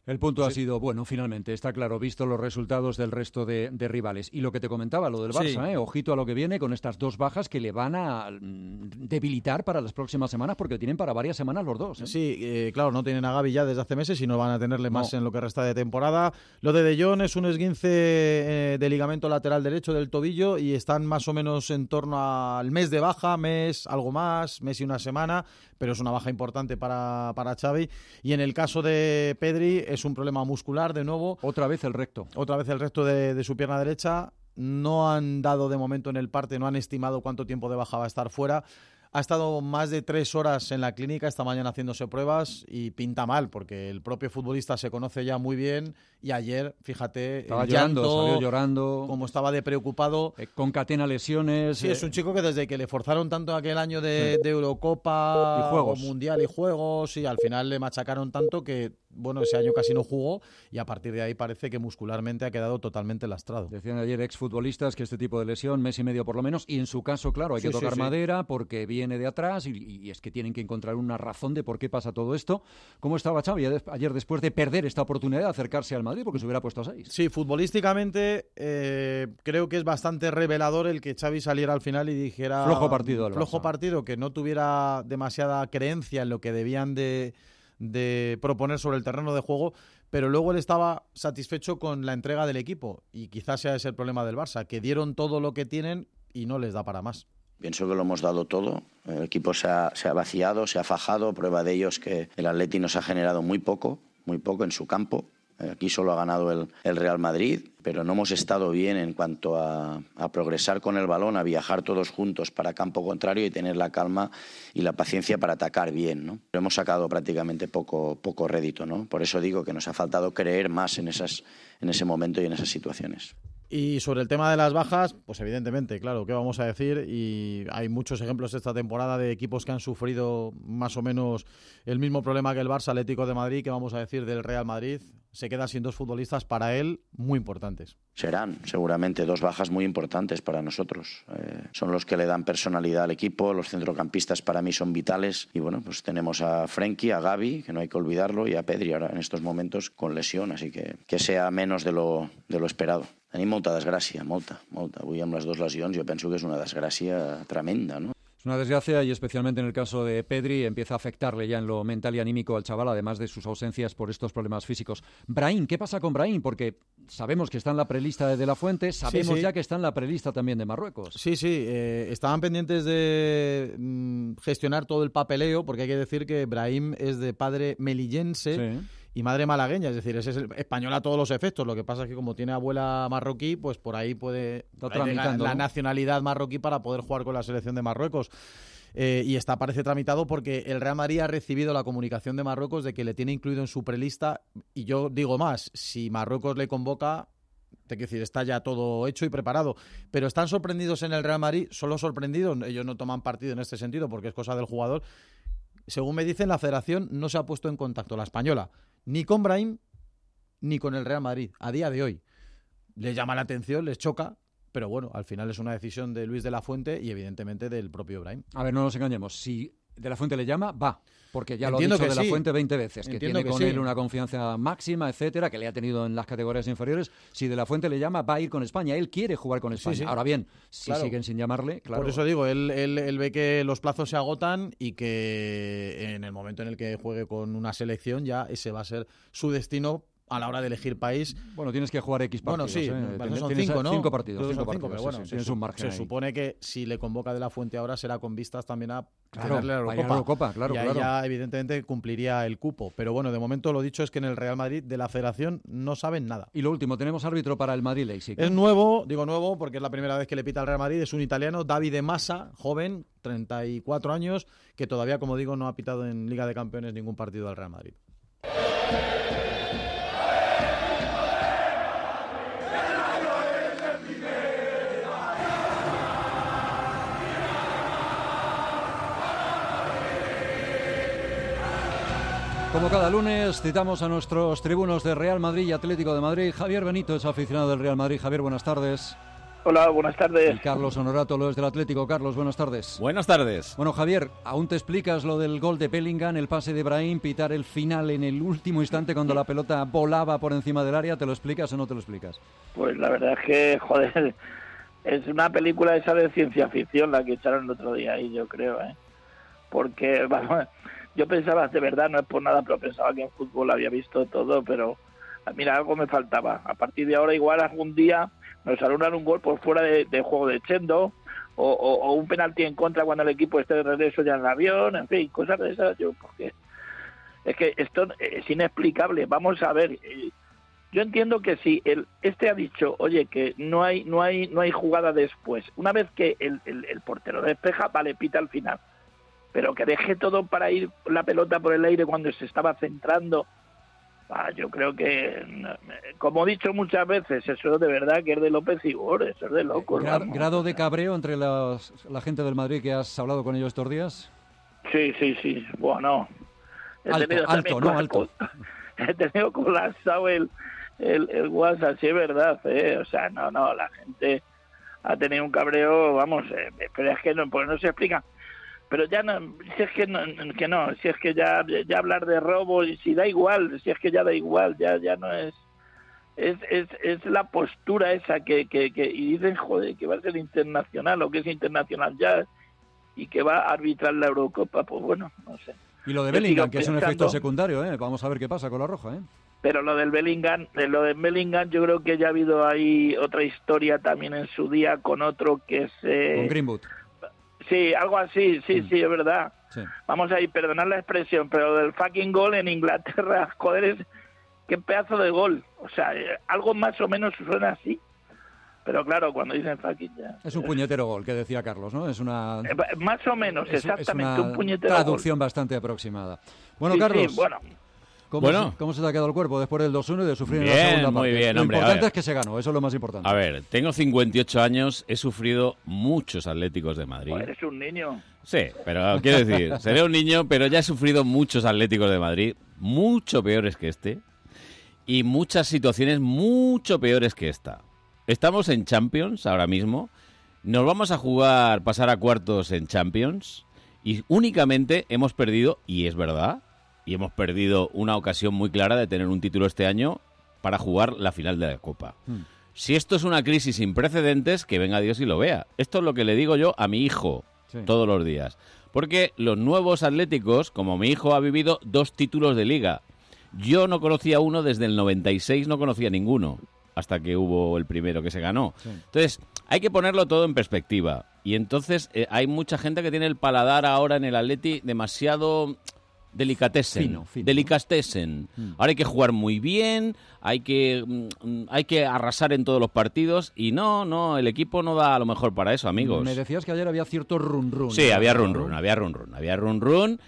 El punto sí. ha sido, bueno, finalmente, está claro, visto los resultados del resto de, de rivales. Y lo que te comentaba, lo del Barça, Sí. ¿eh? Ojito a lo que viene con estas dos bajas que le van a mm, debilitar para las próximas semanas, porque tienen para varias semanas los dos. ¿eh? Sí, eh, claro, no tienen a Gavi ya desde hace meses y no van a tenerle más No. en lo que resta de temporada. Lo de De Jong es un esguince eh, de ligamento lateral derecho del tobillo y están más o menos en torno al mes de baja, mes, algo más, mes y una semana, pero es una baja importante para, para Xavi. Y en el caso de Pedri es un problema muscular de nuevo. Otra vez el recto. Otra vez el recto de, de su pierna derecha. No han dado de momento en el parte, no han estimado cuánto tiempo de baja va a estar fuera. Ha estado más de tres horas en la clínica esta mañana haciéndose pruebas y pinta mal, porque el propio futbolista se conoce ya muy bien y ayer, fíjate, Estaba el llorando, llanto, salió llorando. como estaba de preocupado. Eh, concatena lesiones. Sí, eh, es un chico que desde que le forzaron tanto aquel año de, de Eurocopa Y juegos. o Mundial y Juegos, y al final le machacaron tanto que, bueno, ese año casi no jugó y a partir de ahí parece que muscularmente ha quedado totalmente lastrado. Decían ayer exfutbolistas que este tipo de lesión, mes y medio por lo menos, y en su caso, claro, hay que Sí, sí, tocar sí. madera porque viene de atrás y, y es que tienen que encontrar una razón de por qué pasa todo esto. ¿Cómo estaba Xavi ayer después de perder esta oportunidad de acercarse al Madrid porque se hubiera puesto a seis? Sí, futbolísticamente eh, creo que es bastante revelador el que Xavi saliera al final y dijera... Flojo partido del Flojo Barça. partido, que no tuviera demasiada creencia en lo que debían de, de proponer sobre el terreno de juego, pero luego él estaba satisfecho con la entrega del equipo y quizás sea ese el problema del Barça, que dieron todo lo que tienen y no les da para más. Pienso que lo hemos dado todo. El equipo se ha, se ha vaciado, se ha fajado. Prueba de ello es que el Atleti nos ha generado muy poco, muy poco en su campo. Aquí solo ha ganado el, el Real Madrid, pero no hemos estado bien en cuanto a, a progresar con el balón, a viajar todos juntos para campo contrario y tener la calma y la paciencia para atacar bien, ¿no? Pero hemos sacado prácticamente poco, poco rédito, ¿no? Por eso digo que nos ha faltado creer más en, esas, en ese momento y en esas situaciones. Y sobre el tema de las bajas, pues evidentemente, claro, ¿qué vamos a decir? Y hay muchos ejemplos esta temporada de equipos que han sufrido más o menos el mismo problema que el Barça, Atlético de Madrid, ¿qué vamos a decir del Real Madrid? Se queda sin dos futbolistas para él muy importantes. Serán seguramente dos bajas muy importantes para nosotros. Eh, son los que le dan personalidad al equipo, los centrocampistas para mí son vitales y bueno, pues tenemos a Frenkie, a Gavi, que no hay que olvidarlo, y a Pedri ahora en estos momentos con lesión, así que que sea menos de lo, de lo esperado. Tenim molta desgràcia, molta, molta. Avui amb les dues lesions jo penso que és una desgràcia tremenda, no? Es una desgracia y especialmente en el caso de Pedri empieza a afectarle ya en lo mental y anímico al chaval, además de sus ausencias por estos problemas físicos. Brahim, ¿qué pasa con Brahim? Porque sabemos que está en la prelista de De La Fuente, sabemos sí. ya que está en la prelista también de Marruecos. Sí, sí, eh, estaban pendientes de mm, gestionar todo el papeleo, porque hay que decir que Brahim es de padre melillense. Sí. Y madre malagueña, es decir, ese es el español a todos los efectos. Lo que pasa es que como tiene abuela marroquí, pues por ahí puede Está ahí llega tramitando, la ¿no? nacionalidad marroquí para poder jugar con la selección de Marruecos. Eh, y está, parece tramitado porque el Real Madrid ha recibido la comunicación de Marruecos de que le tiene incluido en su prelista. Y yo digo más, si Marruecos le convoca, te quiero decir, está ya todo hecho y preparado. Pero están sorprendidos en el Real Madrid, solo sorprendidos, ellos no toman partido en este sentido porque es cosa del jugador. Según me dicen, la federación no se ha puesto en contacto, la española, ni con Brahim ni con el Real Madrid, a día de hoy. Les llama la atención, les choca, pero bueno, al final es una decisión de Luis de la Fuente y evidentemente del propio Brahim. A ver, no nos engañemos, si De La Fuente le llama, va. Porque ya Entiendo lo ha dicho que De sí. La Fuente veinte veces, que Entiendo tiene que con sí. él una confianza máxima, etcétera, que le ha tenido en las categorías inferiores. Si De La Fuente le llama, va a ir con España. Él quiere jugar con España. sí. Ahora bien, si Claro. siguen sin llamarle, claro. Por eso digo, él, él, él ve que los plazos se agotan y que en el momento en el que juegue con una selección ya ese va a ser su destino a la hora de elegir país. Bueno, tienes que jugar X partidos. Bueno, sí, ¿eh? parece que son Tienes cinco, ¿no? Cinco partidos. Creo que Cinco son cinco, partidos, pero sí, bueno, sí, se, tienes su- un margen se ahí. supone que si le convoca De La Fuente ahora será con vistas también a Claro, tenerle la vaya Eurocopa. a la Eurocopa, claro, y ahí claro. ya evidentemente cumpliría el cupo. Pero bueno, de momento lo dicho es que en el Real Madrid de la Federación no saben nada. Y lo último, tenemos árbitro para el Madrid-Leipzig. Es nuevo, digo nuevo porque es la primera vez que le pita al Real Madrid, es un italiano, Davide Massa, joven, treinta y cuatro años, que todavía, como digo, no ha pitado en Liga de Campeones ningún partido al Real Madrid. Como cada lunes, citamos a nuestros tribunos de Real Madrid y Atlético de Madrid. Javier Benito es aficionado del Real Madrid. Javier, buenas tardes. Hola, buenas tardes. Y Carlos Honorato, lo es del Atlético. Carlos, buenas tardes. Buenas tardes. Bueno, Javier, ¿aún te explicas lo del gol de Bellingham, el pase de Brahim, pitar el final en el último instante cuando la pelota volaba por encima del área? ¿Te lo explicas o no te lo explicas? Pues la verdad es que, joder, es una película esa de ciencia ficción la que echaron el otro día ahí, yo creo, ¿eh? Porque, vamos, yo pensaba, de verdad, no es por nada, pero pensaba que en fútbol había visto todo, pero mira, algo me faltaba. A partir de ahora igual algún día nos anulan un gol por fuera de, de juego de Chendo, o, o, o un penalti en contra cuando el equipo esté de regreso ya en el avión, en fin, cosas de esas. Yo, porque es que esto es inexplicable. Vamos a ver, yo entiendo que si el este ha dicho, oye, que no hay no hay no hay jugada después, una vez que el, el, el portero despeja, vale, pita al final, pero que deje todo para ir la pelota por el aire cuando se estaba centrando. Ah, yo creo que, como he dicho muchas veces, eso de verdad que es de López Ibor, eso es de locos. Gra- ¿Grado de cabreo entre las, la gente del Madrid que has hablado con ellos estos días? Sí, sí, sí. Bueno, he alto, tenido alto, no, alto. He tenido colapsado el, el, el WhatsApp, sí es verdad, ¿eh? O sea, no, no, la gente ha tenido un cabreo, vamos, eh, pero es que no, pues no se explica. Pero ya no, si es que no, que no, si es que ya, ya hablar de robo, y si da igual, si es que ya da igual, ya ya no es, es es, es la postura esa que, que, que, y dicen, joder, que va a ser internacional, o que es internacional ya, y que va a arbitrar la Eurocopa, pues bueno, no sé. Y lo de Yo Bellingham, sigo que es un pensando- efecto secundario, ¿eh? Vamos a ver qué pasa con la roja, ¿eh? Pero lo del Bellingham, de lo del Bellingham, yo creo que ya ha habido ahí otra historia también en su día con otro que es... Eh, Con Greenwood. Sí, algo así, sí, sí, es verdad. Sí. Vamos a ir, perdonad la expresión, pero del fucking gol en Inglaterra, joder, es qué pedazo de gol. O sea, eh, algo más o menos suena así. Pero claro, cuando dicen fucking ya... Es un puñetero gol, que decía Carlos, ¿no? Es una... Eh, Más o menos, es, exactamente, es una un puñetero traducción bastante aproximada. Bueno, Sí, Carlos, sí, bueno. ¿cómo, Bueno. se, ¿cómo se te ha quedado el cuerpo después del dos uno y de sufrir en la Bien, segunda muy parte? bien, Lo hombre, a importante ver. es que se ganó, eso es lo más importante. A ver, tengo cincuenta y ocho años, he sufrido muchos Atléticos de Madrid. Joder, eres un niño. Sí, pero quiero decir, seré un niño, pero ya he sufrido muchos Atléticos de Madrid, mucho peores que este, y muchas situaciones mucho peores que esta. Estamos en Champions ahora mismo, nos vamos a jugar, pasar a cuartos en Champions, y únicamente hemos perdido, y es verdad, y hemos perdido una ocasión muy clara de tener un título este año para jugar la final de la Copa. Hmm. Si esto es una crisis sin precedentes, que venga Dios y lo vea. Esto es lo que le digo yo a mi hijo Sí. todos los días. Porque los nuevos atléticos, como mi hijo ha vivido dos títulos de liga, yo no conocía uno desde el noventa y seis, no conocía ninguno, hasta que hubo el primero que se ganó. Sí. Entonces, hay que ponerlo todo en perspectiva. Y entonces eh, hay mucha gente que tiene el paladar ahora en el Atleti demasiado... Delicatessen, Fino, fino. delicatessen. Mm. Ahora hay que jugar muy bien, hay que mm, hay que arrasar en todos los partidos y no, no, el equipo no da a lo mejor para eso, amigos. Me decías que ayer había cierto run run. Sí, había run run, había run run, había run run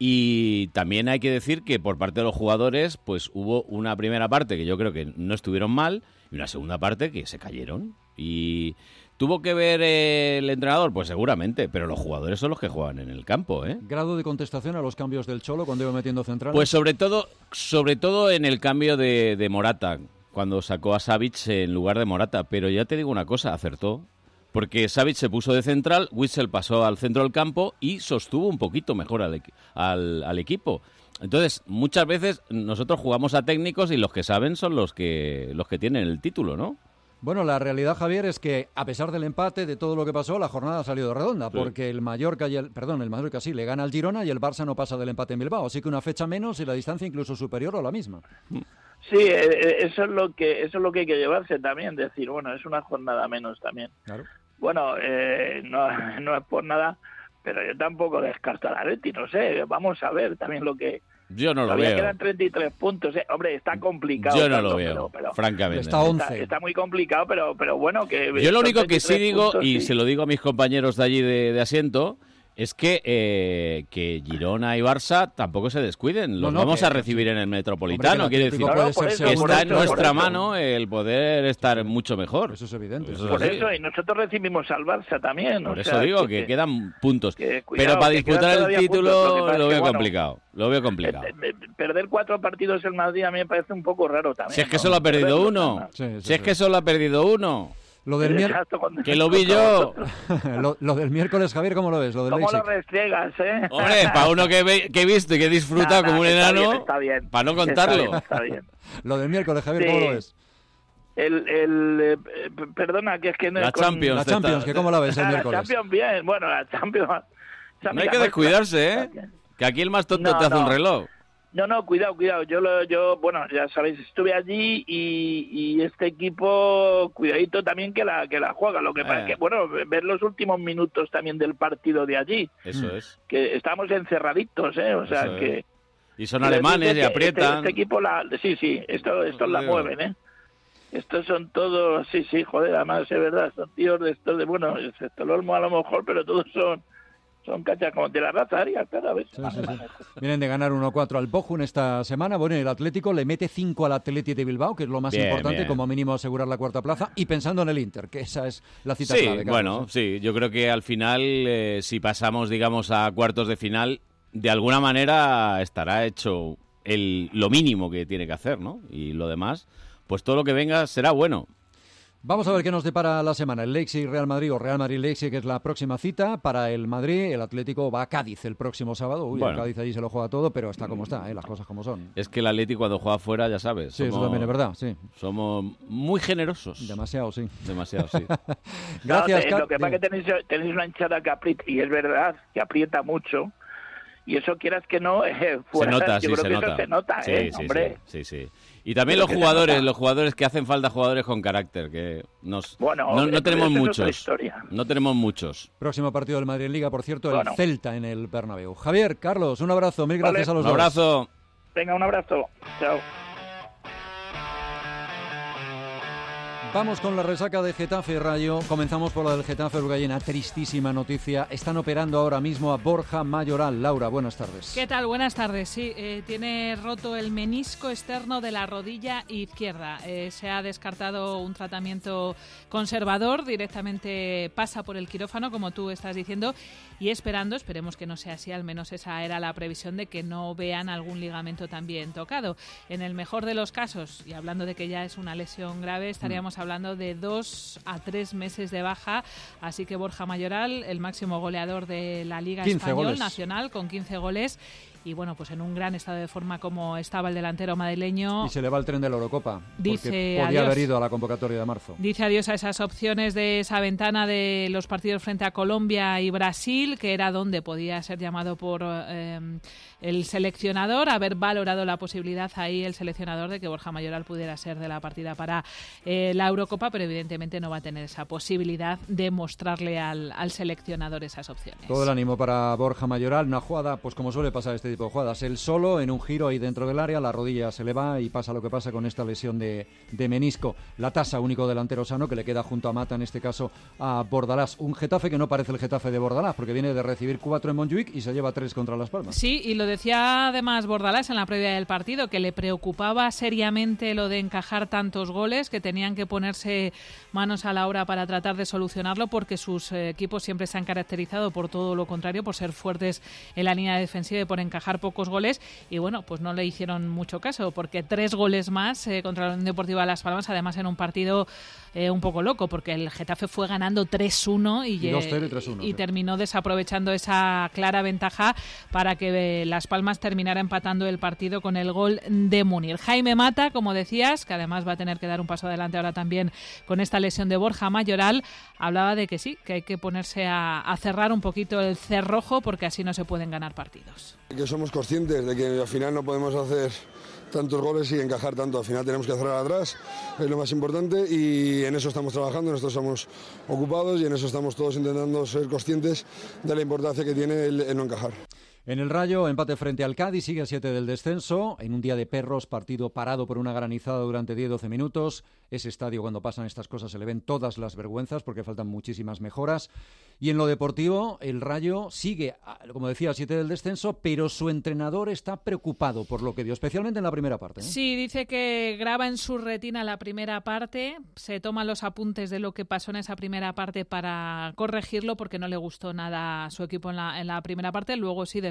y también hay que decir que por parte de los jugadores pues hubo una primera parte que yo creo que no estuvieron mal y una segunda parte que se cayeron y ¿tuvo que ver eh, el entrenador? Pues seguramente, pero los jugadores son los que juegan en el campo, ¿eh? ¿Grado de contestación a los cambios del Cholo cuando iba metiendo centrales? Pues sobre todo, sobre todo en el cambio de, de Morata, cuando sacó a Savic en lugar de Morata. Pero ya te digo una cosa, acertó. Porque Savic se puso de central, Witsel pasó al centro del campo y sostuvo un poquito mejor al, equi- al, al equipo. Entonces, muchas veces nosotros jugamos a técnicos y los que saben son los que, los que tienen el título, ¿no? Bueno, la realidad, Javier, es que a pesar del empate, de todo lo que pasó, la jornada ha salido redonda, Sí. porque el Mallorca y el, perdón, el Mallorca sí le gana al Girona y el Barça no pasa del empate en Bilbao, así que una fecha menos y la distancia incluso superior o la misma. Sí, eh, eso es lo que eso es lo que hay que llevarse también, decir, bueno, es una jornada menos también. Claro. Bueno, eh, no, no es por nada, pero yo tampoco descarto al Atleti, no sé, vamos a ver también lo que... Yo no lo Todavía veo. quedan treinta y tres puntos, eh. Hombre, está complicado. Yo no tanto, lo veo, pero- pero- francamente. Está once. Está, está muy complicado, pero pero bueno, que... Yo lo son único que sí treinta y tres digo, puntos, y sí. se lo digo a mis compañeros de allí de, de asiento, es que, eh, que Girona y Barça tampoco se descuiden. Los No, no, vamos que- a recibir en el Metropolitano. Hombre, que el Quiere decir Atlético puede ser que segundo. está en por eso, nuestra por eso. mano el poder estar mucho mejor. Eso es evidente. Eso es Por así. eso, y nosotros recibimos al Barça también. Por o eso sea, digo que, quedan puntos. que cuidado, Pero para que disputar quedan el todavía título puntos, lo que pasa lo es que, veo bueno, complicado. Lo veo complicado. Eh, eh, Perder cuatro partidos en Madrid a mí me parece un poco raro también. Si es que ¿no? solo ha perdido Perderlos, uno. ¿no? Sí, sí, Si es sí. que solo ha perdido uno. Lo del miércoles... ¡Que lo vi yo! lo, lo del miércoles, Javier, ¿cómo lo ves? Lo del ¿Cómo Leipzig. lo restriegas, eh? Hombre, para uno que, ve, que he visto y que he disfrutado Nada, como un está enano, bien, está bien. para no contarlo. Está bien, está bien. Lo del miércoles, Javier, Sí. ¿cómo lo ves? El, el, eh, perdona, que es que no La es con... Champions. La Champions, que ¿cómo la ves el Ah, la miércoles? Champions, bien. Bueno, la Champions... No hay que descuidarse, ¿eh? Que aquí el más tonto No, te hace no. un reloj. No, no, cuidado, cuidado. Yo, lo, yo bueno, ya sabéis, estuve allí y, y este equipo, cuidadito también que la que la juega. Lo que Eh. pasa es que, bueno, ver los últimos minutos también del partido de allí, Eso es. que estamos encerraditos, ¿eh? O sea, Eso es. que... Y son Quiero alemanes decirte y que aprietan. Este, este equipo, la, sí, sí, esto, estos la Digo. mueven, ¿eh? Estos son todos, sí, sí, joder, además es verdad, son tíos de estos de, bueno, excepto el Olmo a lo mejor, pero todos son son cachas como de la raza aria cada vez. Sí, sí, sí. Vienen de ganar uno cuatro al Bochum esta semana. Bueno, el Atlético le mete cinco al Athletic de Bilbao, que es lo más Bien, importante, bien. como mínimo asegurar la cuarta plaza, y pensando en el Inter, que esa es la cita Sí, clave. Carlos, bueno, ¿eh? sí. Yo creo que al final, eh, si pasamos, digamos, a cuartos de final, de alguna manera estará hecho el, lo mínimo que tiene que hacer, ¿no? Y lo demás, pues todo lo que venga será bueno. Vamos a ver qué nos depara la semana. El Leipzig-Real Madrid o Real Madrid-Leipzig, que es la próxima cita. Para el Madrid, el Atlético va a Cádiz el próximo sábado. Uy, Bueno. el Cádiz allí se lo juega todo, pero está como está, ¿eh? Las cosas como son. Es que el Atleti cuando juega fuera, ya sabes. Sí, eso somos- también es verdad, sí. Somos muy generosos. Demasiado, sí. Demasiado, sí. Gracias, No, Car- lo que pasa es que tenéis, tenéis una hinchada que aprieta, y es verdad, que aprieta mucho, y eso quieras que no, eh, Se fuera, nota, yo sí, creo se que nota. eso se nota, Sí, ¿eh, sí, hombre. sí, sí, sí. Y también Pero los que se jugadores, nota. los jugadores que hacen falta, jugadores con carácter, que nos Bueno, no, hombre, no pero tenemos eso es otra muchos. historia. No tenemos muchos. Próximo partido del Madrid en Liga, por cierto, Bueno. el Celta en el Bernabéu. Javier, Carlos, un abrazo. Mil gracias Vale. a los Un dos. abrazo. Venga, un abrazo. Chao. Vamos con la resaca de Getafe Rayo. Comenzamos por la del Getafe, porque hay una tristísima noticia. Están operando ahora mismo a Borja Mayoral. Laura, buenas tardes. ¿Qué tal? Buenas tardes. Sí, eh, tiene roto el menisco externo de la rodilla izquierda. Eh, se ha descartado un tratamiento conservador. Directamente pasa por el quirófano, como tú estás diciendo, y esperando, esperemos que no sea así, al menos esa era la previsión, de que no vean algún ligamento también tocado. En el mejor de los casos, y hablando de que ya es una lesión grave, estaríamos hablando de dos a tres meses de baja. Así que Borja Mayoral, el máximo goleador de la Liga quince Español goles. Nacional, con quince goles, y bueno, pues en un gran estado de forma como estaba el delantero madrileño. Y se le va el tren de la Eurocopa. Dice porque podía adiós. haber ido a la convocatoria de marzo. Dice adiós a esas opciones de esa ventana de los partidos frente a Colombia y Brasil, que era donde podía ser llamado por eh, el seleccionador, haber valorado la posibilidad ahí el seleccionador de que Borja Mayoral pudiera ser de la partida para eh, la Eurocopa, pero evidentemente no va a tener esa posibilidad de mostrarle al, al seleccionador esas opciones. Todo el ánimo para Borja Mayoral. Una jugada, pues como suele pasar este tipo de jugadas, él solo en un giro ahí dentro del área, la rodilla se le va y pasa lo que pasa con esta lesión de, de menisco. La Tasa, único delantero sano que le queda junto a Mata, en este caso a Bordalás. Un Getafe que no parece el Getafe de Bordalás, porque viene de recibir cuatro en Montjuic y se lleva tres contra Las Palmas. Sí, y lo decía además Bordalás en la previa del partido, que le preocupaba seriamente lo de encajar tantos goles, que tenían que ponerse manos a la obra para tratar de solucionarlo, porque sus eh, equipos siempre se han caracterizado por todo lo contrario, por ser fuertes en la línea defensiva y por encajar pocos goles, y bueno, pues no le hicieron mucho caso, porque tres goles más eh, contra la Unión Deportiva Las Palmas, además en un partido eh, un poco loco, porque el Getafe fue ganando tres uno y, Y dos cero y eh, tres uno, y sí. terminó desaprovechando esa clara ventaja para que eh, Las Palmas terminara empatando el partido con el gol de Munir. Jaime Mata, como decías, que además va a tener que dar un paso adelante ahora también con esta lesión de Borja Mayoral, hablaba de que sí, que hay que ponerse a, a cerrar un poquito el cerrojo, porque así no se pueden ganar partidos. Que somos conscientes de que al final no podemos hacer tantos goles y encajar tanto. Al final tenemos que cerrar atrás, es lo más importante, y en eso estamos trabajando, nosotros estamos ocupados y en eso estamos todos intentando ser conscientes de la importancia que tiene el, el no encajar. En el Rayo, empate frente al Cádiz, sigue a siete del descenso. En un día de perros, partido parado por una granizada durante diez a doce minutos. Ese estadio, cuando pasan estas cosas, se le ven todas las vergüenzas porque faltan muchísimas mejoras. Y en lo deportivo, el Rayo sigue, como decía, a siete del descenso, pero su entrenador está preocupado por lo que dio, especialmente en la primera parte, ¿eh? Sí, dice que graba en su retina la primera parte, se toma los apuntes de lo que pasó en esa primera parte para corregirlo, porque no le gustó nada a su equipo en la, en la primera parte. Luego sí, desde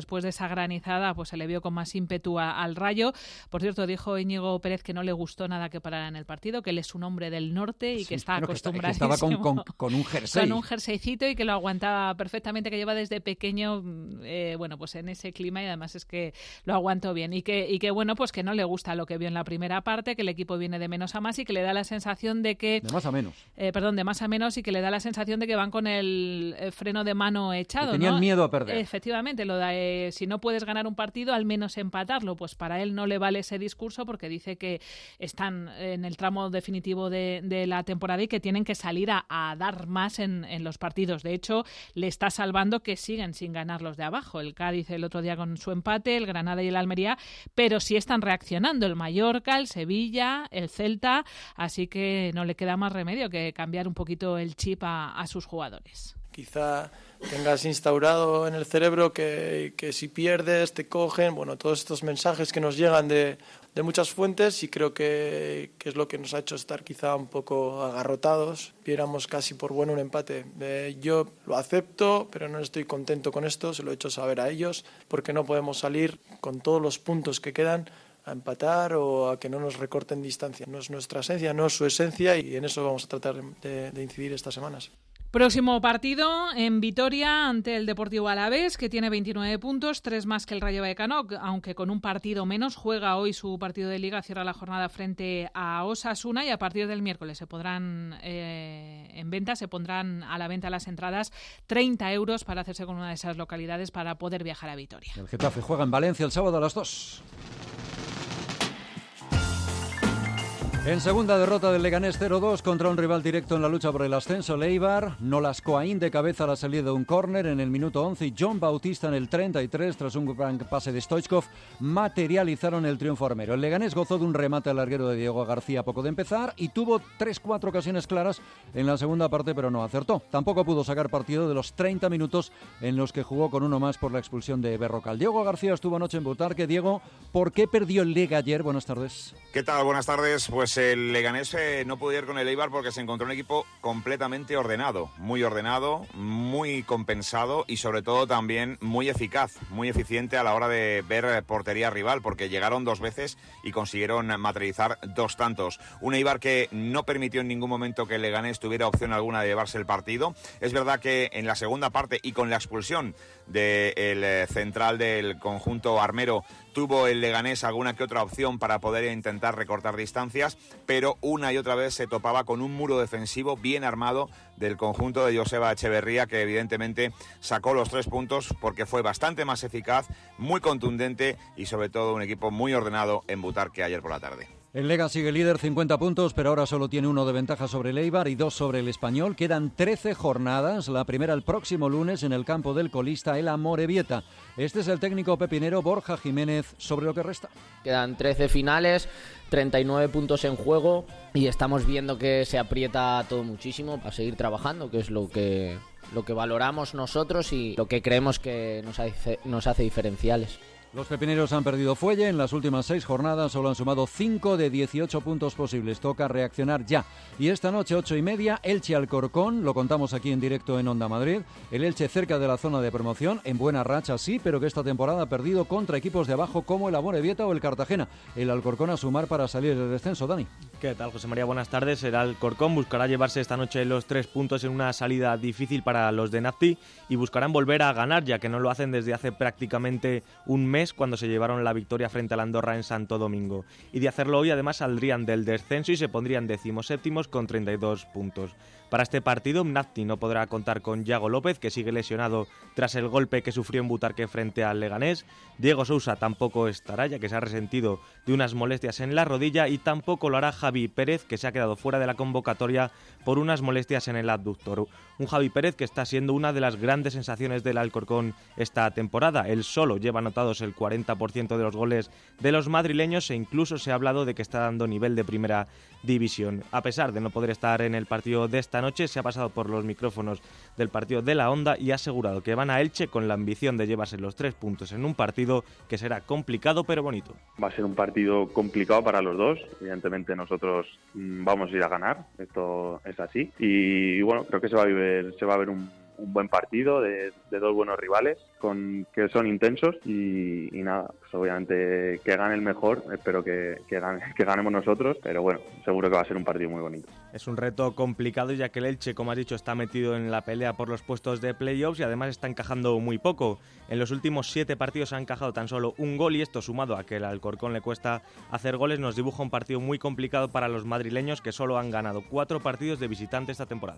después de esa granizada pues se le vio con más ímpetu a, al Rayo. Por cierto, dijo Íñigo Pérez que no le gustó nada que parara en el partido, que él es un hombre del norte y sí, que está acostumbrado. Que estaba con, con, con un jersey. Con un jerseycito y que lo aguantaba perfectamente, que lleva desde pequeño, eh, bueno, pues en ese clima, y además es que lo aguantó bien. Y que, y que, bueno, pues que no le gusta lo que vio en la primera parte, que el equipo viene de menos a más y que le da la sensación de que... De más a menos. Eh, perdón, de más a menos y que le da la sensación de que van con el freno de mano echado, que tenían ¿no? miedo a perder. Efectivamente, lo de, eh, si no puedes ganar un partido, al menos empatarlo. Pues para él no le vale ese discurso porque dice que están en el tramo definitivo de, de la temporada y que tienen que salir a, a dar más en, en los partidos. De hecho, le está salvando que siguen sin ganar los de abajo. El Cádiz el otro día con su empate, el Granada y el Almería, pero sí están reaccionando el Mallorca, el Sevilla, el Celta, así que no le queda más remedio que cambiar un poquito el chip a, a sus jugadores. Quizá tengas instaurado en el cerebro que, que si pierdes te cogen, bueno, todos estos mensajes que nos llegan de, de muchas fuentes, y creo que, que es lo que nos ha hecho estar quizá un poco agarrotados. Viéramos casi por bueno un empate. Eh, yo lo acepto, pero no estoy contento con esto, se lo he hecho saber a ellos, porque no podemos salir con todos los puntos que quedan a empatar o a que no nos recorten distancia. No es nuestra esencia, no es su esencia, y en eso vamos a tratar de, de incidir estas semanas. Próximo partido en Vitoria ante el Deportivo Alavés, que tiene veintinueve puntos, tres más que el Rayo Vallecano, aunque con un partido menos. Juega hoy su partido de Liga, cierra la jornada frente a Osasuna, y a partir del miércoles se podrán eh, en venta, se pondrán a la venta las entradas, treinta euros para hacerse con una de esas localidades para poder viajar a Vitoria. El Getafe juega en Valencia el sábado a las dos. En segunda, derrota del Leganés cero dos contra un rival directo en la lucha por el ascenso, el Eibar. Nolascoaín de cabeza a la salida de un córner en el minuto once y John Bautista en el treinta y tres, tras un gran pase de Stoichkov, materializaron el triunfo armero. El Leganés gozó de un remate al larguero de Diego García a poco de empezar y tuvo tres cuatro ocasiones claras en la segunda parte, pero no acertó. Tampoco pudo sacar partido de los treinta minutos en los que jugó con uno más por la expulsión de Berrocal. Diego García estuvo anoche en Butarque. Diego, ¿por qué perdió el Lega ayer? Buenas tardes. ¿Qué tal? Buenas tardes. Pues el Leganés eh, no pudo ir con el Eibar porque se encontró un equipo completamente ordenado, muy ordenado, muy compensado y sobre todo también muy eficaz, muy eficiente a la hora de ver portería rival, porque llegaron dos veces y consiguieron materializar dos tantos. Un Eibar que no permitió en ningún momento que el Leganés tuviera opción alguna de llevarse el partido. Es verdad que en la segunda parte y con la expulsión del central del conjunto armero tuvo el Leganés alguna que otra opción para poder intentar recortar distancias, pero una y otra vez se topaba con un muro defensivo bien armado del conjunto de Joseba Echeverría, que evidentemente sacó los tres puntos porque fue bastante más eficaz, muy contundente y sobre todo un equipo muy ordenado en Butarque ayer por la tarde. El Lega sigue líder, cincuenta puntos, pero ahora solo tiene uno de ventaja sobre el Eibar y dos sobre el Español. Quedan trece jornadas, la primera el próximo lunes en el campo del colista, el Amorebieta. Este es el técnico pepinero Borja Jiménez sobre lo que resta. Quedan trece finales, treinta y nueve puntos en juego y estamos viendo que se aprieta todo muchísimo a seguir trabajando, que es lo que, lo que valoramos nosotros y lo que creemos que nos hace, nos hace diferenciales. Los pepineros han perdido fuelle, en las últimas seis jornadas solo han sumado cinco de dieciocho puntos posibles. Toca reaccionar ya. Y esta noche, ocho y media, Elche Alcorcón, lo contamos aquí en directo en Onda Madrid. El Elche cerca de la zona de promoción, en buena racha sí, pero que esta temporada ha perdido contra equipos de abajo como el Amorebieta o el Cartagena. El Alcorcón a sumar para salir del descenso, Dani. ¿Qué tal, José María? Buenas tardes. El Alcorcón buscará llevarse esta noche los tres puntos en una salida difícil para los de Nafti y buscarán volver a ganar, ya que no lo hacen desde hace prácticamente un mes, cuando se llevaron la victoria frente al Andorra en Santo Domingo. Y de hacerlo hoy, además, saldrían del descenso y se pondrían decimoséptimos con treinta y dos puntos. Para este partido, Nafti no podrá contar con Yago López, que sigue lesionado tras el golpe que sufrió en Butarque frente al Leganés. Diego Sousa tampoco estará, ya que se ha resentido de unas molestias en la rodilla, y tampoco lo hará Javi Pérez, que se ha quedado fuera de la convocatoria por unas molestias en el abductor. Un Javi Pérez que está siendo una de las grandes sensaciones del Alcorcón esta temporada. Él solo lleva anotados el cuarenta por ciento de los goles de los madrileños e incluso se ha hablado de que está dando nivel de primera división. A pesar de no poder estar en el partido de esta noche, se ha pasado por los micrófonos del partido de la Onda y ha asegurado que van a Elche con la ambición de llevarse los tres puntos en un partido que será complicado pero bonito. Va a ser un partido complicado para los dos. Evidentemente nosotros vamos a ir a ganar, esto es así. Y bueno, creo que se va a vivir, se va a ver un, un buen partido de, de dos buenos rivales con que son intensos y, y nada, pues obviamente que gane el mejor, espero que, que, gane, que ganemos nosotros, pero bueno, seguro que va a ser un partido muy bonito. Es un reto complicado ya que el Elche, como has dicho, está metido en la pelea por los puestos de playoffs y además está encajando muy poco. En los últimos siete partidos ha encajado tan solo un gol y esto, sumado a que al Alcorcón le cuesta hacer goles, nos dibuja un partido muy complicado para los madrileños, que solo han ganado cuatro partidos de visitante esta temporada.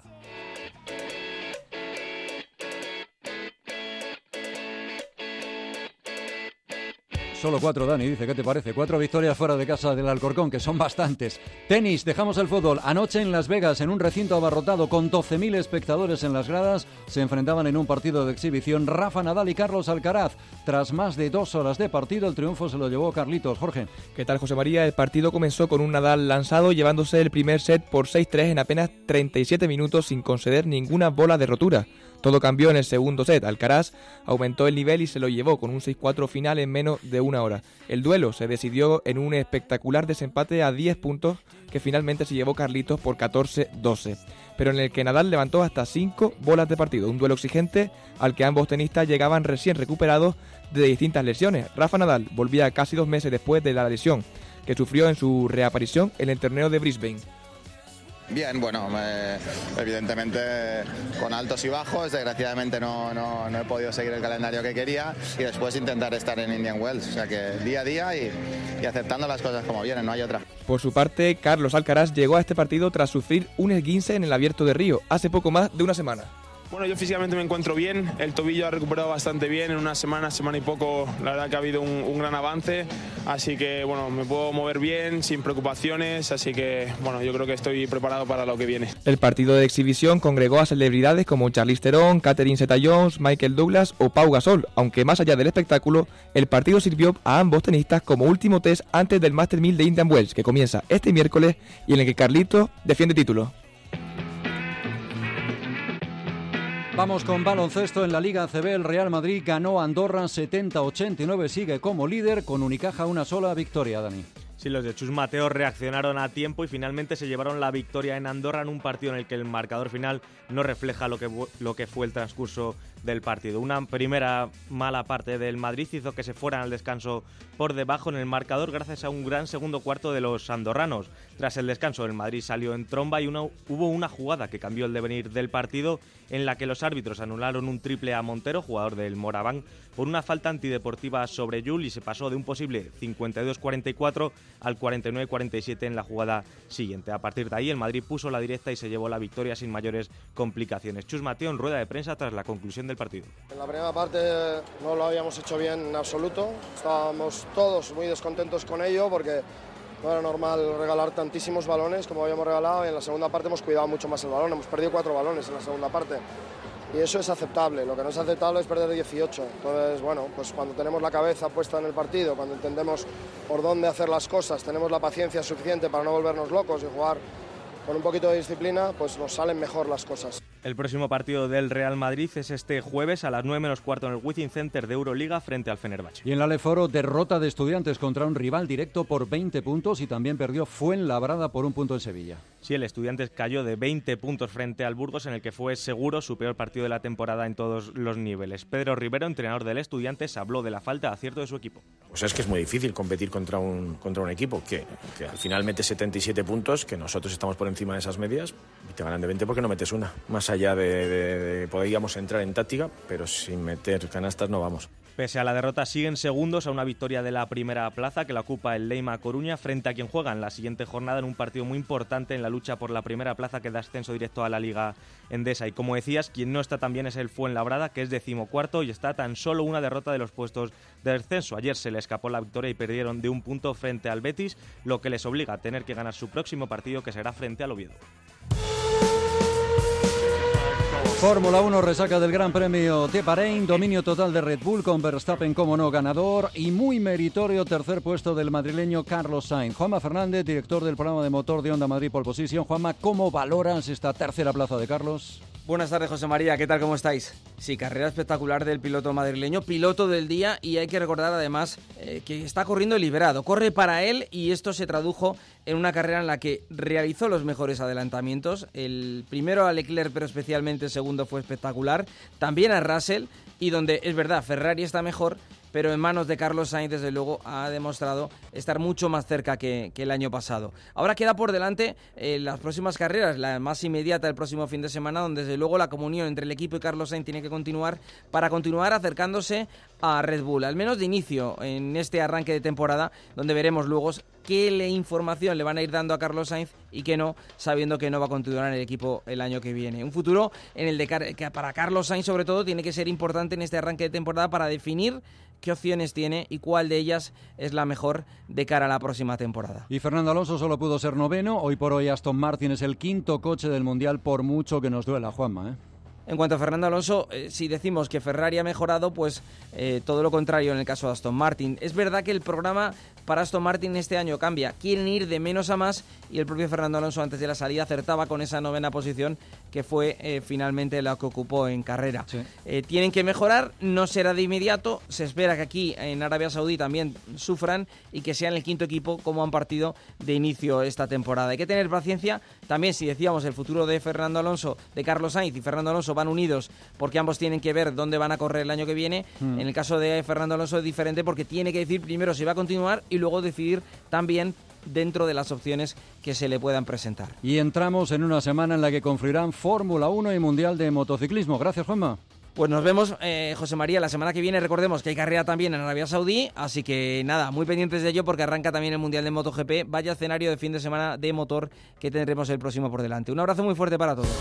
Solo cuatro, Dani, dice, ¿qué te parece? Cuatro victorias fuera de casa del Alcorcón, que son bastantes. Tenis, dejamos el fútbol. Anoche en Las Vegas, en un recinto abarrotado con doce mil espectadores en las gradas, se enfrentaban en un partido de exhibición Rafa Nadal y Carlos Alcaraz. Tras más de dos horas de partido, el triunfo se lo llevó Carlitos. Jorge. ¿Qué tal, José María? El partido comenzó con un Nadal lanzado, llevándose el primer set por seis tres en apenas treinta y siete minutos sin conceder ninguna bola de rotura. Todo cambió en el segundo set. Alcaraz aumentó el nivel y se lo llevó con un seis cuatro final en menos de una hora. El duelo se decidió en un espectacular desempate a diez puntos que finalmente se llevó Carlitos por catorce doce, pero en el que Nadal levantó hasta cinco bolas de partido. Un duelo exigente al que ambos tenistas llegaban recién recuperados de distintas lesiones. Rafa Nadal volvía casi dos meses después de la lesión que sufrió en su reaparición en el torneo de Brisbane. Bien, bueno, eh, evidentemente con altos y bajos, desgraciadamente no, no, no he podido seguir el calendario que quería y después intentar estar en Indian Wells, o sea que día a día y, y aceptando las cosas como vienen, no hay otra. Por su parte, Carlos Alcaraz llegó a este partido tras sufrir un esguince en el Abierto de Río hace poco más de una semana. Bueno, yo físicamente me encuentro bien, el tobillo ha recuperado bastante bien, en una semana, semana y poco, la verdad que ha habido un, un gran avance, así que bueno, me puedo mover bien, sin preocupaciones, así que bueno, yo creo que estoy preparado para lo que viene. El partido de exhibición congregó a celebridades como Charlize Theron, Catherine Zeta-Jones, Michael Douglas o Pau Gasol, aunque más allá del espectáculo, el partido sirvió a ambos tenistas como último test antes del Master mil de Indian Wells, que comienza este miércoles y en el que Carlitos defiende título. Vamos con baloncesto en la Liga A C B. El Real Madrid ganó a Andorra setenta a ochenta y nueve, sigue como líder, con Unicaja una sola victoria, Dani. Sí, los de Chus Mateo reaccionaron a tiempo y finalmente se llevaron la victoria en Andorra en un partido en el que el marcador final no refleja lo que, lo que fue el transcurso del partido. Una primera mala parte del Madrid hizo que se fueran al descanso por debajo en el marcador gracias a un gran segundo cuarto de los andorranos. Tras el descanso, el Madrid salió en tromba y una, hubo una jugada que cambió el devenir del partido en la que los árbitros anularon un triple a Montero, jugador del Moraván, por una falta antideportiva sobre Yul y se pasó de un posible cincuenta y dos cuarenta y cuatro al cuarenta y nueve cuarenta y siete en la jugada siguiente. A partir de ahí, el Madrid puso la directa y se llevó la victoria sin mayores complicaciones. Chus Mateo en rueda de prensa tras la conclusión del partido. En la primera parte no lo habíamos hecho bien en absoluto. Estábamos todos muy descontentos con ello porque no era normal regalar tantísimos balones como habíamos regalado y en la segunda parte hemos cuidado mucho más el balón. Hemos perdido cuatro balones en la segunda parte. Y eso es aceptable, lo que no es aceptable es perder dieciocho. Entonces, bueno, pues cuando tenemos la cabeza puesta en el partido, cuando entendemos por dónde hacer las cosas, tenemos la paciencia suficiente para no volvernos locos y jugar con un poquito de disciplina, pues nos salen mejor las cosas. El próximo partido del Real Madrid es este jueves a las nueve menos cuarto en el Wizzing Center de Euroliga frente al Fenerbahce. Y en la Leforo, derrota de Estudiantes contra un rival directo por veinte puntos y también perdió Fuenlabrada por un punto en Sevilla. Sí, el Estudiantes cayó de veinte puntos frente al Burgos, en el que fue seguro su peor partido de la temporada en todos los niveles. Pedro Rivero, entrenador del Estudiantes, habló de la falta de acierto de su equipo. Pues es que es muy difícil competir contra un, contra un equipo que, que al final mete setenta y siete puntos, que nosotros estamos por encima de esas medias y te ganan de veinte porque no metes una. Más allá de, de, de podríamos entrar en táctica, pero sin meter canastas no vamos. Pese a la derrota, siguen segundos a una victoria de la primera plaza que la ocupa el Leima Coruña frente a quien juega en la siguiente jornada en un partido muy importante en la lucha por la primera plaza que da ascenso directo a la Liga Endesa. Y como decías, quien no está tan bien es el Fuenlabrada, que es decimocuarto y está tan solo una derrota de los puestos de descenso. Ayer se le escapó la victoria y perdieron de un punto frente al Betis, lo que les obliga a tener que ganar su próximo partido, que será frente al Oviedo. Fórmula uno, resaca del Gran Premio de Bahrein, dominio total de Red Bull con Verstappen como no ganador y muy meritorio tercer puesto del madrileño Carlos Sainz. Juanma Fernández, director del programa de motor de Honda Madrid Pole Position. Juanma, ¿cómo valoras esta tercera plaza de Carlos? Buenas tardes, José María, ¿qué tal? ¿Cómo estáis? Sí, carrera espectacular del piloto madrileño, piloto del día, y hay que recordar además eh, que está corriendo liberado, corre para él, y esto se tradujo en una carrera en la que realizó los mejores adelantamientos. El primero a Leclerc, pero especialmente el segundo fue espectacular, también a Russell, y donde es verdad, Ferrari está mejor, pero en manos de Carlos Sainz, desde luego, ha demostrado estar mucho más cerca que, que el año pasado. Ahora queda por delante eh, las próximas carreras, la más inmediata el próximo fin de semana, donde desde luego la comunión entre el equipo y Carlos Sainz tiene que continuar para continuar acercándose a Red Bull, al menos de inicio en este arranque de temporada, donde veremos luego qué le información le van a ir dando a Carlos Sainz y qué no, sabiendo que no va a continuar en el equipo el año que viene. Un futuro en el de que para Carlos Sainz, sobre todo, tiene que ser importante en este arranque de temporada para definir qué opciones tiene y cuál de ellas es la mejor de cara a la próxima temporada. Y Fernando Alonso solo pudo ser noveno. Hoy por hoy Aston Martin es el quinto coche del Mundial, por mucho que nos duela, Juanma, ¿eh? En cuanto a Fernando Alonso, eh, si decimos que Ferrari ha mejorado, pues eh, todo lo contrario en el caso de Aston Martin. Es verdad que el programa para Aston Martin este año cambia. Quieren ir de menos a más, y el propio Fernando Alonso antes de la salida acertaba con esa novena posición que fue eh, finalmente la que ocupó en carrera. Sí. Eh, tienen que mejorar, no será de inmediato. Se espera que aquí en Arabia Saudí también sufran y que sean el quinto equipo como han partido de inicio esta temporada. Hay que tener paciencia. También, si decíamos el futuro de Fernando Alonso, de Carlos Sainz y Fernando Alonso van unidos porque ambos tienen que ver dónde van a correr el año que viene. Mm. En el caso de Fernando Alonso es diferente porque tiene que decir primero si va a continuar y luego decidir también dentro de las opciones que se le puedan presentar. Y entramos en una semana en la que confluirán Fórmula uno y Mundial de Motociclismo. Gracias, Juanma. Pues nos vemos, eh, José María, la semana que viene. Recordemos que hay carrera también en Arabia Saudí, así que nada, muy pendientes de ello porque arranca también el Mundial de MotoGP. Vaya escenario de fin de semana de motor que tendremos el próximo por delante. Un abrazo muy fuerte para todos.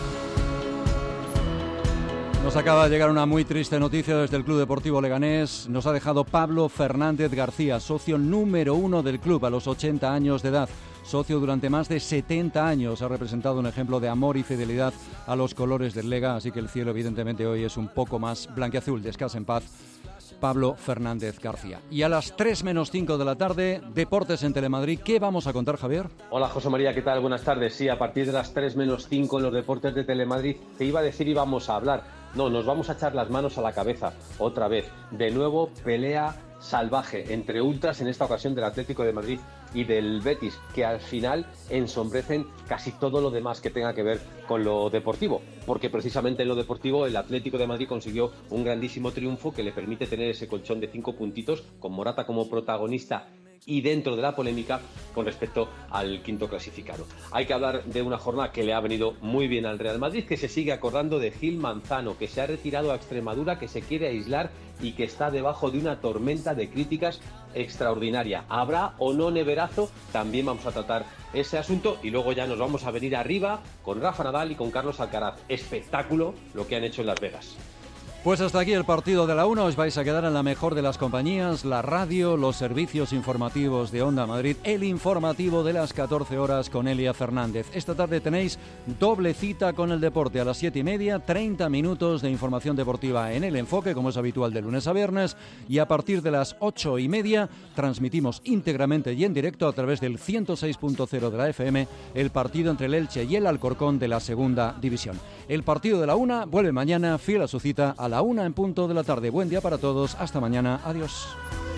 Nos acaba de llegar una muy triste noticia desde el Club Deportivo Leganés. Nos ha dejado Pablo Fernández García, socio número uno del club a los ochenta años de edad. Socio durante más de setenta años, ha representado un ejemplo de amor y fidelidad a los colores del Lega, así que el cielo evidentemente hoy es un poco más blanquiazul. Descansa en paz, Pablo Fernández García. Y a las tres menos cinco de la tarde, Deportes en Telemadrid. ¿Qué vamos a contar, Javier? Hola, José María, ¿qué tal? Buenas tardes. Sí, a partir de las tres menos cinco en los Deportes de Telemadrid, te iba a decir íbamos a hablar. No, nos vamos a echar las manos a la cabeza, otra vez. De nuevo, pelea salvaje entre ultras, en esta ocasión del Atlético de Madrid y del Betis, que al final ensombrecen casi todo lo demás que tenga que ver con lo deportivo, porque precisamente en lo deportivo el Atlético de Madrid consiguió un grandísimo triunfo que le permite tener ese colchón de cinco puntitos, con Morata como protagonista y dentro de la polémica con respecto al quinto clasificado. Hay que hablar de una jornada que le ha venido muy bien al Real Madrid, que se sigue acordando de Gil Manzano, que se ha retirado a Extremadura, que se quiere aislar y que está debajo de una tormenta de críticas extraordinaria. ¿Habrá o no neverazo? También vamos a tratar ese asunto y luego ya nos vamos a venir arriba con Rafa Nadal y con Carlos Alcaraz. Espectáculo lo que han hecho en Las Vegas. Pues hasta aquí el partido de la una. Os vais a quedar en la mejor de las compañías, la radio, los servicios informativos de Onda Madrid, el informativo de las catorce horas con Elia Fernández. Esta tarde tenéis doble cita con el deporte a las siete y media, treinta minutos de información deportiva en El Enfoque, como es habitual de lunes a viernes, y a partir de las ocho y media transmitimos íntegramente y en directo a través del ciento seis punto cero de la F M el partido entre el Elche y el Alcorcón de la segunda división. El partido de la una vuelve mañana, fiel a su cita, a la una en punto de la tarde. Buen día para todos. Hasta mañana. Adiós.